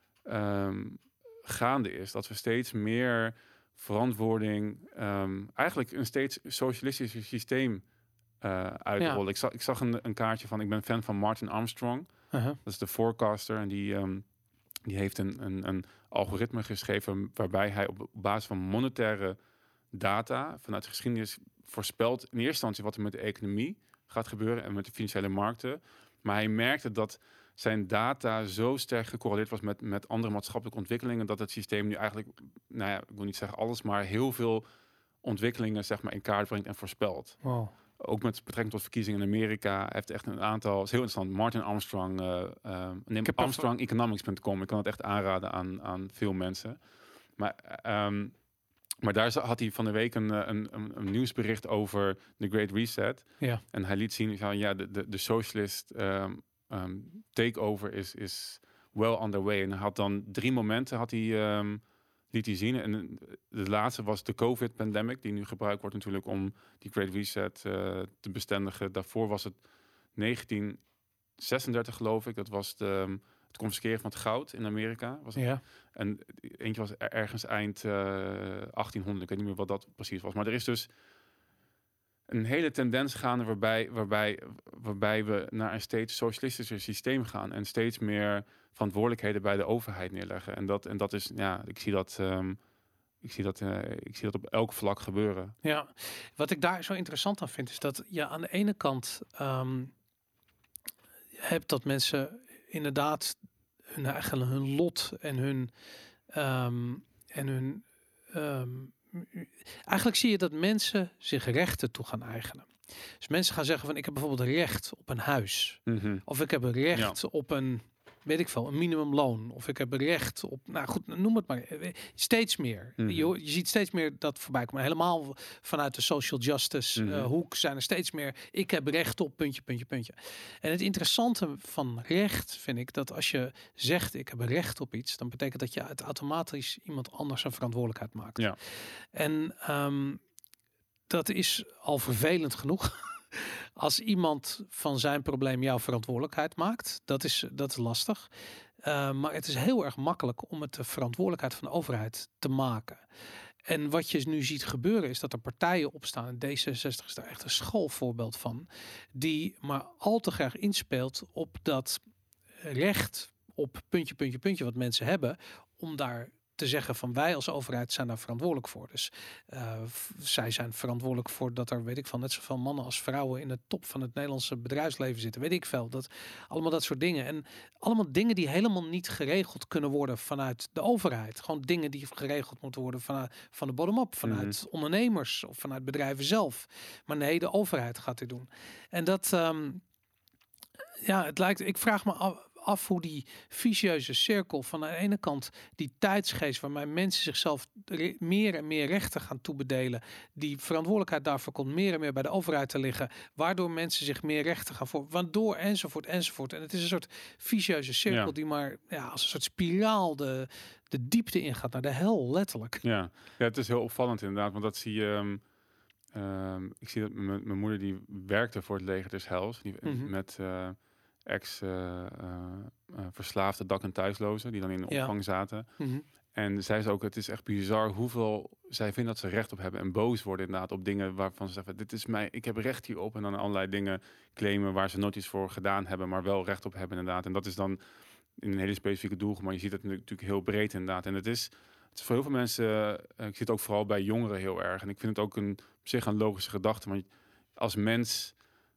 um, gaande is. Dat we steeds meer verantwoording, um, eigenlijk een steeds socialistischer systeem uh, uitrollen. Ja. Ik, zag, ik zag een, een kaartje van, ik ben fan van Martin Armstrong. Uh-huh. Dat is de forecaster en die, um, die heeft een, een, een algoritme geschreven waarbij hij op basis van monetaire data vanuit de geschiedenis voorspelt in eerste instantie wat er met de economie gaat gebeuren en met de financiële markten. Maar hij merkte dat zijn data zo sterk gecorreleerd was met, met andere maatschappelijke ontwikkelingen, dat het systeem nu eigenlijk, nou ja, ik wil niet zeggen alles, maar heel veel ontwikkelingen, zeg maar, in kaart brengt en voorspelt. Wow. Ook met betrekking tot verkiezingen in Amerika. Hij heeft echt een aantal, het is heel interessant, Martin Armstrong, uh, uh, neem Armstrong Economics punt com. Ik kan het echt aanraden aan, aan veel mensen. Maar, um, maar daar had hij van de week een, een, een, een nieuwsbericht over de Great Reset. Ja. En hij liet zien, ja, de, de, de socialist um, um, takeover is, is well underway. En hij had dan drie momenten had hij, um, liet hij zien. En de laatste was de COVID-pandemic, die nu gebruikt wordt natuurlijk om die Great Reset uh, te bestendigen. Daarvoor was het negentien zesendertig, geloof ik. Dat was de, um, het confisceren van het goud in Amerika. Was het. Ja. En eentje was ergens eind uh, achttienhonderd. Ik weet niet meer wat dat precies was. Maar er is dus een hele tendens gaande waarbij, waarbij, waarbij we naar een steeds socialistischer systeem gaan en steeds meer verantwoordelijkheden bij de overheid neerleggen. En dat, en dat is, ja, ik zie dat, um, ik zie dat, uh, ik zie dat op elk vlak gebeuren. Ja, wat ik daar zo interessant aan vind, is dat je aan de ene kant um, hebt dat mensen inderdaad hun eigen hun lot en hun um, en hun um, eigenlijk zie je dat mensen zich rechten toe gaan eigenen. Dus mensen gaan zeggen van, ik heb bijvoorbeeld recht op een huis. Mm-hmm. Of ik heb een recht ja. op een, weet ik veel, een minimumloon. Of ik heb een recht op, nou goed, noem het maar. Steeds meer. Mm-hmm. Je, je ziet steeds meer dat voorbij komen. Helemaal vanuit de social justice mm-hmm. uh, hoek zijn er steeds meer, ik heb recht op puntje, puntje, puntje. En het interessante van recht vind ik dat als je zegt, ik heb recht op iets, dan betekent dat je het automatisch iemand anders een verantwoordelijkheid maakt. Ja. En um, dat is al vervelend genoeg. Als iemand van zijn probleem jouw verantwoordelijkheid maakt, dat is, dat is lastig. Uh, maar het is heel erg makkelijk om het de verantwoordelijkheid van de overheid te maken. En wat je nu ziet gebeuren is dat er partijen opstaan, en D zesenzestig is daar echt een schoolvoorbeeld van, die maar al te graag inspeelt op dat recht op puntje, puntje, puntje wat mensen hebben, om daar te zeggen van wij als overheid zijn daar verantwoordelijk voor. Dus uh, f- zij zijn verantwoordelijk voor dat er, weet ik van, net zoveel mannen als vrouwen in de top van het Nederlandse bedrijfsleven zitten. Weet ik veel. Dat, allemaal dat soort dingen. En allemaal dingen die helemaal niet geregeld kunnen worden vanuit de overheid. Gewoon dingen die geregeld moeten worden vanuit, van de bottom-up. Vanuit mm-hmm. ondernemers of vanuit bedrijven zelf. Maar nee, de overheid gaat dit doen. En dat, um, ja, het lijkt, ik vraag me af, af hoe die vicieuze cirkel van aan de ene kant die tijdsgeest waarmee mensen zichzelf re- meer en meer rechten gaan toebedelen, die verantwoordelijkheid daarvoor komt meer en meer bij de overheid te liggen, waardoor mensen zich meer rechten gaan voor, waardoor enzovoort enzovoort. En het is een soort vicieuze cirkel Ja. die maar ja, als een soort spiraal de, de diepte ingaat naar de hel, letterlijk. Ja. Ja, het is heel opvallend inderdaad, want dat zie je. Um, um, ik zie dat mijn mijn moeder die werkte voor het leger des Heils, die Mhm. met uh, ex uh, uh, uh, verslaafde dak- en thuislozen die dan in de Ja. opvang zaten. Mhm. En zij zei ook, het is echt bizar hoeveel zij vinden dat ze recht op hebben en boos worden inderdaad op dingen waarvan ze zeggen, dit is mij, ik heb recht hierop, en dan allerlei dingen claimen waar ze nooit iets voor gedaan hebben, maar wel recht op hebben inderdaad. En dat is dan in een hele specifieke doelgroep, maar je ziet het natuurlijk heel breed inderdaad. En het is, het is voor heel veel mensen, uh, ik zie het ook vooral bij jongeren heel erg. En ik vind het ook een, op zich een logische gedachte, want als mens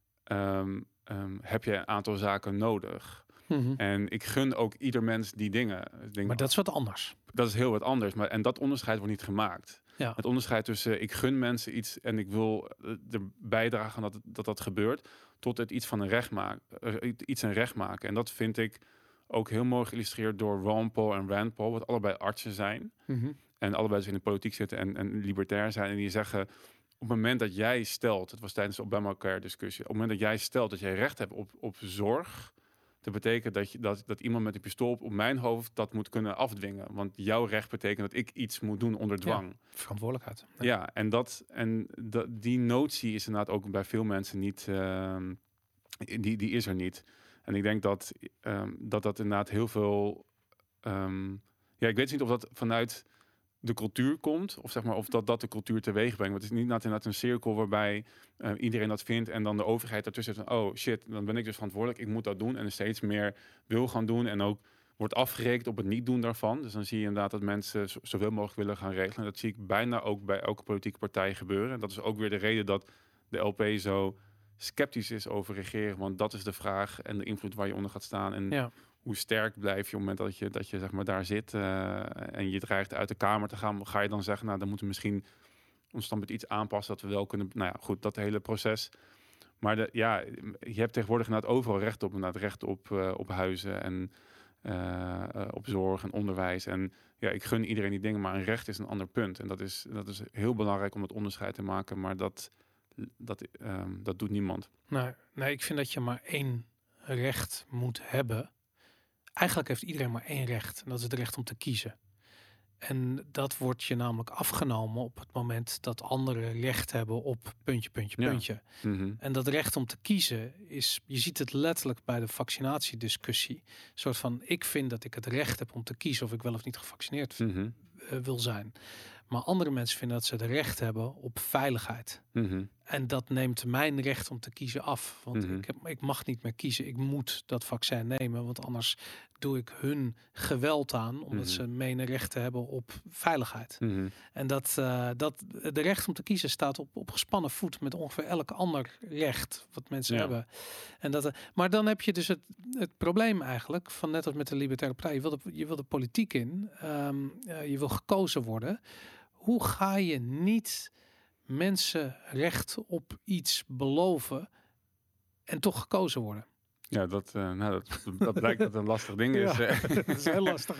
um, um, heb je een aantal zaken nodig. Mhm. En ik gun ook ieder mens die dingen. Ik denk, Maar dat is wat anders. dat is heel wat anders. Maar, en dat onderscheid wordt niet gemaakt. Ja. Het onderscheid tussen uh, ik gun mensen iets en ik wil uh, er bijdragen dat, dat dat gebeurt, tot het iets van een recht maken, uh, iets een recht maken. En dat vind ik ook heel mooi geïllustreerd door Ron Paul en Rand Paul, wat allebei artsen zijn. Mhm. En allebei dus in de politiek zitten en, en libertair zijn. En die zeggen, op het moment dat jij stelt, het was tijdens de Obamacare discussie, op het moment dat jij stelt dat jij recht hebt op, op zorg, dat betekent dat, je, dat, dat iemand met een pistool op, op mijn hoofd dat moet kunnen afdwingen. Want jouw recht betekent dat ik iets moet doen onder dwang. Ja, verantwoordelijkheid. Ja, ja en, dat, en dat, die notie is inderdaad ook bij veel mensen niet, uh, die, die is er niet. En ik denk dat um, dat, dat inderdaad heel veel, um, ja, ik weet niet of dat vanuit de cultuur komt, of zeg maar of dat dat de cultuur teweeg brengt. Want het is niet inderdaad een cirkel waarbij uh, iedereen dat vindt en dan de overheid daartussen zegt van, oh shit, dan ben ik dus verantwoordelijk, ik moet dat doen en er steeds meer wil gaan doen en ook wordt afgerekend op het niet doen daarvan. Dus dan zie je inderdaad dat mensen zo, zoveel mogelijk willen gaan regelen. En dat zie ik bijna ook bij elke politieke partij gebeuren. En dat is ook weer de reden dat de L P zo sceptisch is over regeren, want dat is de vraag en de invloed waar je onder gaat staan. En Ja. hoe sterk blijf je op het moment dat je, dat je zeg maar, daar zit uh, en je dreigt uit de Kamer te gaan, ga je dan zeggen, nou, dan moeten we misschien ons standpunt iets aanpassen, dat we wel kunnen, nou ja, goed, dat hele proces. Maar de, ja, je hebt tegenwoordig inderdaad overal recht op, inderdaad recht op, uh, op huizen en uh, uh, op zorg en onderwijs. En ja, ik gun iedereen die dingen, maar een recht is een ander punt. En dat is, dat is heel belangrijk om het onderscheid te maken, maar dat, dat, um, dat doet niemand. Nou, nee, ik vind dat je maar één recht moet hebben. Eigenlijk heeft iedereen maar één recht. En dat is het recht om te kiezen. En dat wordt je namelijk afgenomen op het moment dat anderen recht hebben op puntje, puntje, Ja. puntje. Mm-hmm. En dat recht om te kiezen is, je ziet het letterlijk bij de vaccinatiediscussie. Een soort van, ik vind dat ik het recht heb om te kiezen of ik wel of niet gevaccineerd Mm-hmm. uh, wil zijn. Maar andere mensen vinden dat ze het recht hebben op veiligheid. Mm-hmm. En dat neemt mijn recht om te kiezen af. Want Mm-hmm. ik, heb, ik mag niet meer kiezen. Ik moet dat vaccin nemen. Want anders doe ik hun geweld aan. Omdat Mm-hmm. ze menen recht te hebben op veiligheid. Mm-hmm. En dat, uh, dat de recht om te kiezen staat op, op gespannen voet. Met ongeveer elk ander recht wat mensen Ja. hebben. En dat, uh, maar dan heb je dus het, het probleem eigenlijk. Van net als met de Libertaire Partij. Je wil de, je wil de politiek in. Um, uh, je wil gekozen worden. Hoe ga je niet mensen recht op iets beloven en toch gekozen worden? Ja, dat, uh, nou, dat, dat blijkt dat het een lastig ding is. Ja, dat is heel lastig.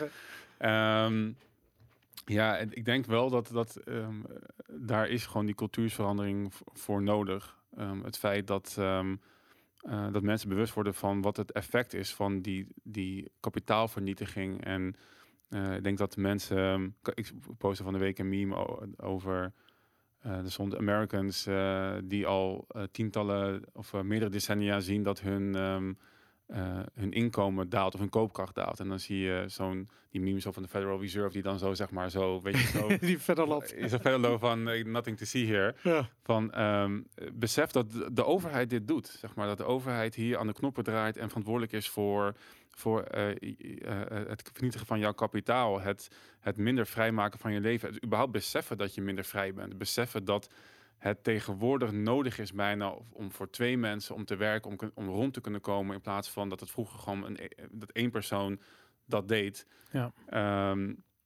um, ja, en ik denk wel dat, dat um, daar is gewoon die cultuursverandering v- voor nodig. Um, het feit dat, um, uh, dat mensen bewust worden van wat het effect is van die, die kapitaalvernietiging. En uh, ik denk dat de mensen... Um, ik postte van de week een meme o- over... Uh, er stonden Americans uh, die al uh, tientallen of uh, meerdere decennia zien dat hun, um, uh, hun inkomen daalt of hun koopkracht daalt. En dan zie je zo'n die memes zo van de Federal Reserve die dan zo zeg maar zo, weet je zo, die verder loopt. is een verder loop van uh, nothing to see here. Ja. Van um, besef dat de, de overheid dit doet, zeg maar dat de overheid hier aan de knoppen draait en verantwoordelijk is voor voor uh, uh, het vernietigen van jouw kapitaal, het, het minder vrijmaken van je leven. Het überhaupt beseffen dat je minder vrij bent. Beseffen dat het tegenwoordig nodig is bijna om voor twee mensen om te werken, om, om rond te kunnen komen, in plaats van dat het vroeger gewoon een, dat één persoon dat deed. Ja. Um,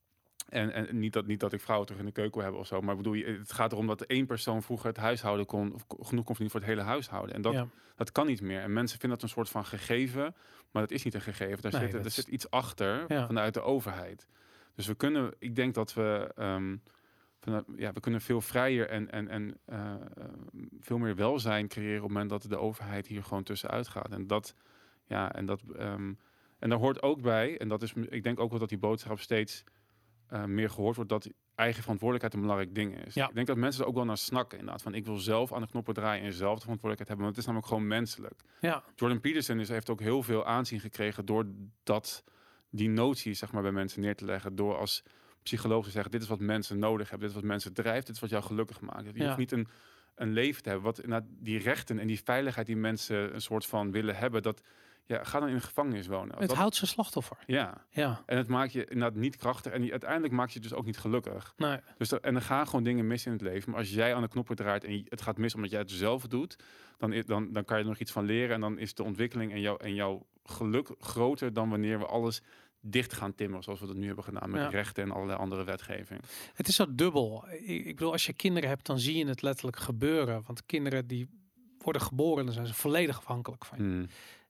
En, en niet, dat, niet dat ik vrouwen terug in de keuken wil hebben of zo. Maar bedoel, je, het gaat erom dat één persoon vroeger het huishouden kon, of genoeg kon verdienen voor het hele huishouden. En dat, Ja. dat kan niet meer. En mensen vinden dat een soort van gegeven, maar dat is niet een gegeven. Daar, Nee, zit, dat er is- zit iets achter Ja. vanuit de overheid. Dus we kunnen, ik denk dat we, um, vanuit, ja, we kunnen veel vrijer en, en, en uh, uh, veel meer welzijn creëren op het moment dat de overheid hier gewoon tussenuit gaat. En dat, ja, en dat, um, en daar hoort ook bij, en dat is, ik denk ook wel dat die boodschap steeds Uh, meer gehoord wordt, dat eigen verantwoordelijkheid een belangrijk ding is. Ja. Ik denk dat mensen er ook wel naar snakken, inderdaad. Van ik wil zelf aan de knoppen draaien en zelf de verantwoordelijkheid hebben, want het is namelijk gewoon menselijk. Ja. Jordan Peterson is, heeft ook heel veel aanzien gekregen door dat, die notie, zeg maar, bij mensen neer te leggen. Door als psycholoog te zeggen, dit is wat mensen nodig hebben, dit is wat mensen drijft, dit is wat jou gelukkig maakt. Je Ja. hoeft niet een, een leven te hebben, wat inderdaad die rechten en die veiligheid die mensen een soort van willen hebben, dat ja, ga dan in een gevangenis wonen. Als Het dat, houdt zijn slachtoffer. ja. Ja. En het maakt je inderdaad niet krachtig. En die, uiteindelijk maakt je dus ook niet gelukkig. Nee. Dus er, en er gaan gewoon dingen mis in het leven. Maar als jij aan de knoppen draait en je, het gaat mis omdat jij het zelf doet, dan, i- dan, dan kan je er nog iets van leren. En dan is de ontwikkeling en, jou, en jouw geluk groter dan wanneer we alles dicht gaan timmeren. Zoals we dat nu hebben gedaan met Ja. rechten en allerlei andere wetgeving. Het is zo dubbel. Ik, ik bedoel, als je kinderen hebt, dan zie je het letterlijk gebeuren. Want kinderen die worden geboren, dan zijn ze volledig afhankelijk van je. Hmm.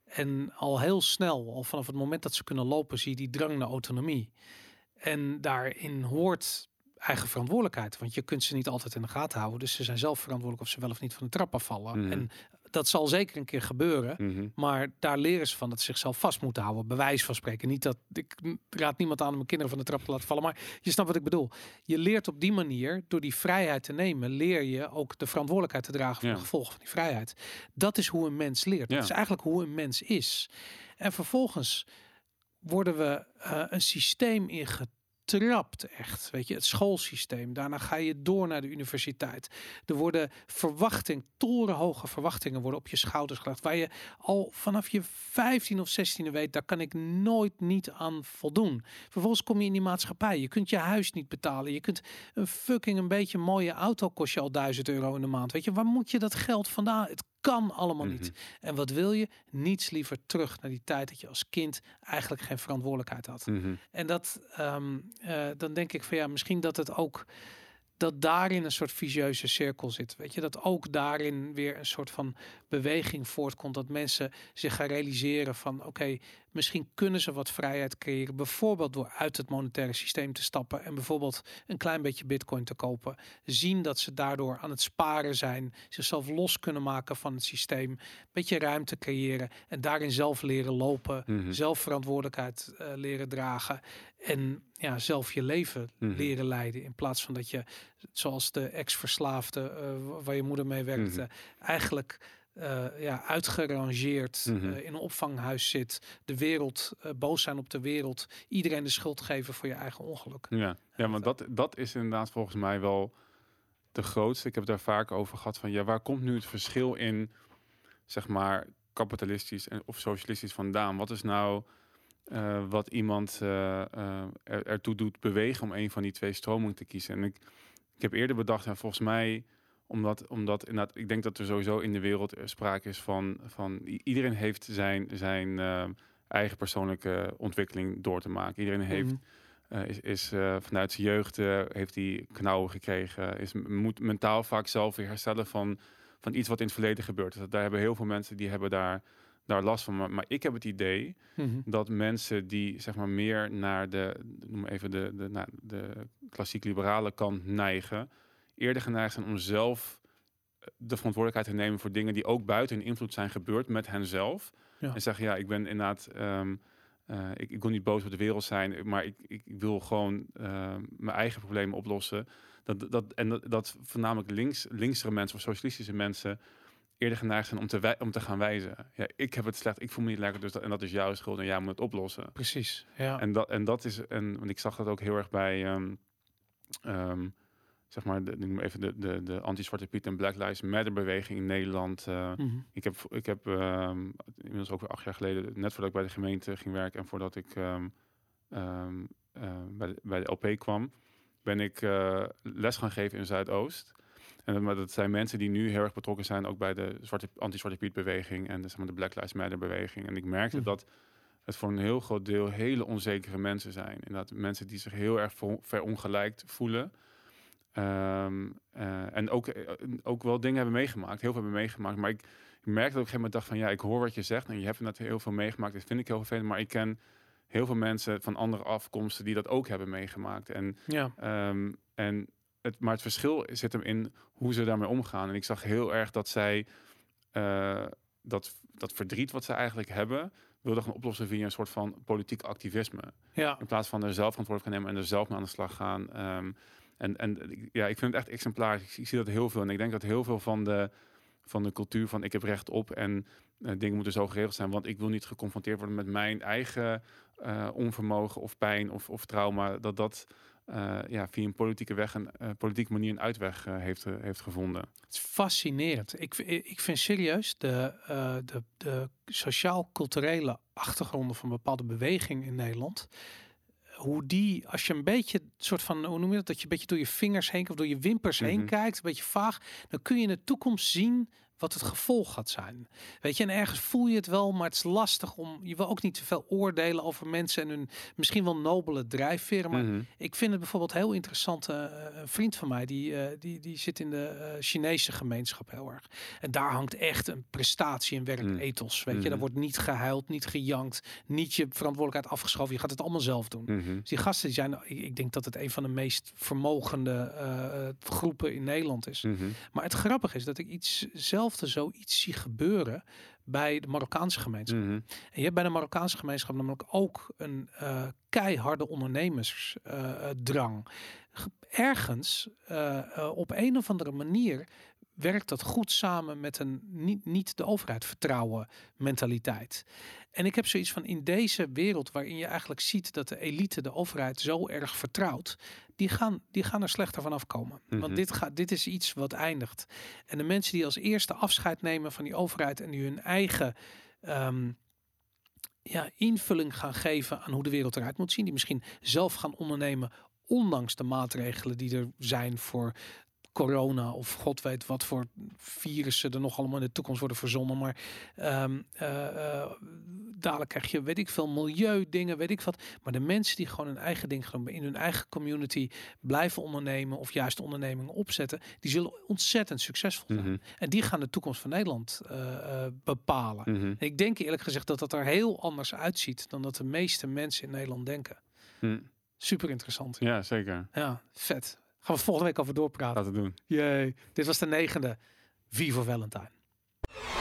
En al heel snel, al vanaf het moment dat ze kunnen lopen, zie je die drang naar autonomie. En daarin hoort eigen verantwoordelijkheid. Want je kunt ze niet altijd in de gaten houden. Dus ze zijn zelf verantwoordelijk of ze wel of niet van de trap afvallen. Mhm. En dat zal zeker een keer gebeuren. Mhm. Maar daar leren ze van dat ze zichzelf vast moeten houden. Bewijs van spreken. Niet dat ik raad niemand aan om mijn kinderen van de trap te laten vallen. Maar je snapt wat ik bedoel. Je leert op die manier, door die vrijheid te nemen, leer je ook de verantwoordelijkheid te dragen voor Ja. de gevolgen van die vrijheid. Dat is hoe een mens leert. Ja. Dat is eigenlijk hoe een mens is. En vervolgens worden we uh, een systeem ingetrapt. Echt, weet je, het schoolsysteem. Daarna ga je door naar de universiteit. Er worden verwachtingen, torenhoge verwachtingen worden op je schouders gelegd. Waar je al vanaf je vijftien of zestiende weet, daar kan ik nooit niet aan voldoen. Vervolgens kom je in die maatschappij. Je kunt je huis niet betalen. Je kunt een fucking een beetje mooie auto kost je al duizend euro in de maand. Weet je, waar moet je dat geld vandaan? Het kan allemaal Mhm. niet. En wat wil je? Niets liever terug naar die tijd dat je als kind eigenlijk geen verantwoordelijkheid had. Mhm. En dat, um, uh, dan denk ik van ja, misschien dat het ook, dat daarin een soort vicieuze cirkel zit. Weet je, dat ook daarin weer een soort van beweging voortkomt. Dat mensen zich gaan realiseren van oké, okay, misschien kunnen ze wat vrijheid creëren. Bijvoorbeeld door uit het monetaire systeem te stappen. En bijvoorbeeld een klein beetje bitcoin te kopen. Zien dat ze daardoor aan het sparen zijn. Zichzelf los kunnen maken van het systeem. Een beetje ruimte creëren. En daarin zelf leren lopen. Mhm. Zelf verantwoordelijkheid uh, leren dragen. En ja, zelf je leven Mhm. leren leiden. In plaats van dat je, zoals de ex-verslaafde uh, waar je moeder mee werkte, Mhm. eigenlijk uh, ja, uitgerangeerd Mhm. uh, in een opvanghuis zit. De wereld, uh, boos zijn op de wereld. Iedereen de schuld geven voor je eigen ongeluk. Ja, ja, want dat, dat is inderdaad volgens mij wel de grootste. Ik heb het daar vaak over gehad van ja, waar komt nu het verschil in, zeg maar, kapitalistisch en of socialistisch vandaan? Wat is nou uh, wat iemand uh, uh, er, ertoe doet bewegen om een van die twee stromingen te kiezen? En ik, ik heb eerder bedacht, en volgens mij, omdat, omdat inderdaad, ik denk dat er sowieso in de wereld sprake is van, van iedereen heeft zijn, zijn uh, eigen persoonlijke ontwikkeling door te maken. Iedereen heeft Mm-hmm. Uh, is, is uh, vanuit zijn jeugd uh, heeft hij knauwen gekregen. Is, moet mentaal vaak zelf weer herstellen van, van iets wat in het verleden gebeurd is. Daar hebben heel veel mensen die hebben daar, daar last van. Maar, maar ik heb het idee Mm-hmm. dat mensen die zeg maar meer naar de, noem even de, de, naar de klassiek liberale kant neigen, eerder geneigd zijn om zelf de verantwoordelijkheid te nemen voor dingen die ook buiten hun invloed zijn gebeurd met henzelf. Ja. En zeggen ja, ik ben inderdaad Um, Uh, ik, ik wil niet boos op de wereld zijn, maar ik, ik, ik wil gewoon uh, mijn eigen problemen oplossen. Dat, dat, en dat, dat voornamelijk links, linksere mensen of socialistische mensen eerder geneigd zijn om te, wij, om te gaan wijzen. Ja, ik heb het slecht, ik voel me niet lekker, dus dat, en dat is jouw schuld en jij moet het oplossen. Precies, ja. En dat, en dat is, en want ik zag dat ook heel erg bij, um, um, zeg maar, de, noem even de, de, de anti-Zwarte Piet en Black Lives Matter beweging in Nederland. Uh, Mm-hmm. Ik heb, ik heb um, inmiddels ook weer acht jaar geleden, net voordat ik bij de gemeente ging werken en voordat ik um, um, uh, bij, de, bij de L P kwam, ben ik uh, les gaan geven in Zuidoost. En maar dat zijn mensen die nu heel erg betrokken zijn ook bij de zwarte, anti-Zwarte Piet beweging en de, zeg maar, de Black Lives Matter beweging. En ik merkte Mm-hmm. dat het voor een heel groot deel hele onzekere mensen zijn. Inderdaad, mensen die zich heel erg ver- verongelijkt voelen. Um, uh, en ook, uh, ook wel dingen hebben meegemaakt. Heel veel hebben meegemaakt. Maar ik, ik merkte dat ik op een gegeven moment dacht van... ja, ik hoor wat je zegt. En je hebt inderdaad heel veel meegemaakt. Dat vind ik heel vervelend. Maar ik ken heel veel mensen van andere afkomsten... die dat ook hebben meegemaakt. En, Ja. um, en het, maar het verschil zit hem in hoe ze daarmee omgaan. En ik zag heel erg dat zij... Uh, dat, dat verdriet wat ze eigenlijk hebben... wilde gaan oplossen via een soort van politiek activisme. Ja. In plaats van er zelf verantwoordelijk gaan nemen... en er zelf mee aan de slag gaan... Um, En, en ja, ik vind het echt exemplarisch. Ik, ik zie dat heel veel. En ik denk dat heel veel van de, van de cultuur van ik heb recht op en uh, dingen moeten zo geregeld zijn. Want ik wil niet geconfronteerd worden met mijn eigen uh, onvermogen of pijn of, of trauma. Dat dat uh, ja, via een politieke weg en uh, politieke manier een uitweg uh, heeft, uh, heeft gevonden. Het is fascinerend. Ik, ik vind serieus de, uh, de, de sociaal-culturele achtergronden van bepaalde bewegingen in Nederland... hoe die, als je een beetje soort van, hoe noem je dat, dat je een beetje door je vingers heen of door je wimpers heen Mm-hmm. kijkt, een beetje vaag, dan kun je in de toekomst zien wat het gevolg gaat zijn. Weet je, en ergens voel je het wel, maar het is lastig om, je wil ook niet te veel oordelen over mensen en hun misschien wel nobele drijfveren. Maar Mm-hmm. ik vind het bijvoorbeeld heel interessant, uh, een vriend van mij, die, uh, die, die zit in de uh, Chinese gemeenschap heel erg. En daar hangt echt een prestatie- en werkethos. Weet Mm-hmm. je, daar wordt niet gehuild, niet gejankt, niet je verantwoordelijkheid afgeschoven. Je gaat het allemaal zelf doen. Mm-hmm. Dus die gasten die zijn, ik, ik denk dat het een van de meest vermogende uh, groepen in Nederland is. Mm-hmm. Maar het grappige is dat ik iets zelfde zoiets zie gebeuren bij de Marokkaanse gemeenschap. Mm-hmm. En je hebt bij de Marokkaanse gemeenschap namelijk ook een uh, keiharde ondernemersdrang. Uh, Ergens uh, uh, op een of andere manier werkt dat goed samen met een niet, niet de overheid vertrouwen mentaliteit. En ik heb zoiets van, in deze wereld waarin je eigenlijk ziet dat de elite de overheid zo erg vertrouwt, die gaan, die gaan er slechter van afkomen. Mm-hmm. Want dit, gaat, dit is iets wat eindigt. En de mensen die als eerste afscheid nemen van die overheid en die hun eigen um, ja, invulling gaan geven aan hoe de wereld eruit moet zien, die misschien zelf gaan ondernemen ondanks de maatregelen die er zijn voor corona of god weet wat voor virussen er nog allemaal in de toekomst worden verzonnen. Maar um, uh, uh, dadelijk krijg je, weet ik veel, milieudingen, weet ik wat. Maar de mensen die gewoon hun eigen ding gaan doen, in hun eigen community blijven ondernemen of juist ondernemingen opzetten, die zullen ontzettend succesvol zijn. Mm-hmm. En die gaan de toekomst van Nederland uh, uh, bepalen. Mm-hmm. En ik denk eerlijk gezegd dat dat er heel anders uitziet dan dat de meeste mensen in Nederland denken. Mm. Super interessant. Ja, zeker. Ja, vet. Gaan we volgende week over doorpraten. Laten we doen. Jee. Dit was de negende. V voor Valentine.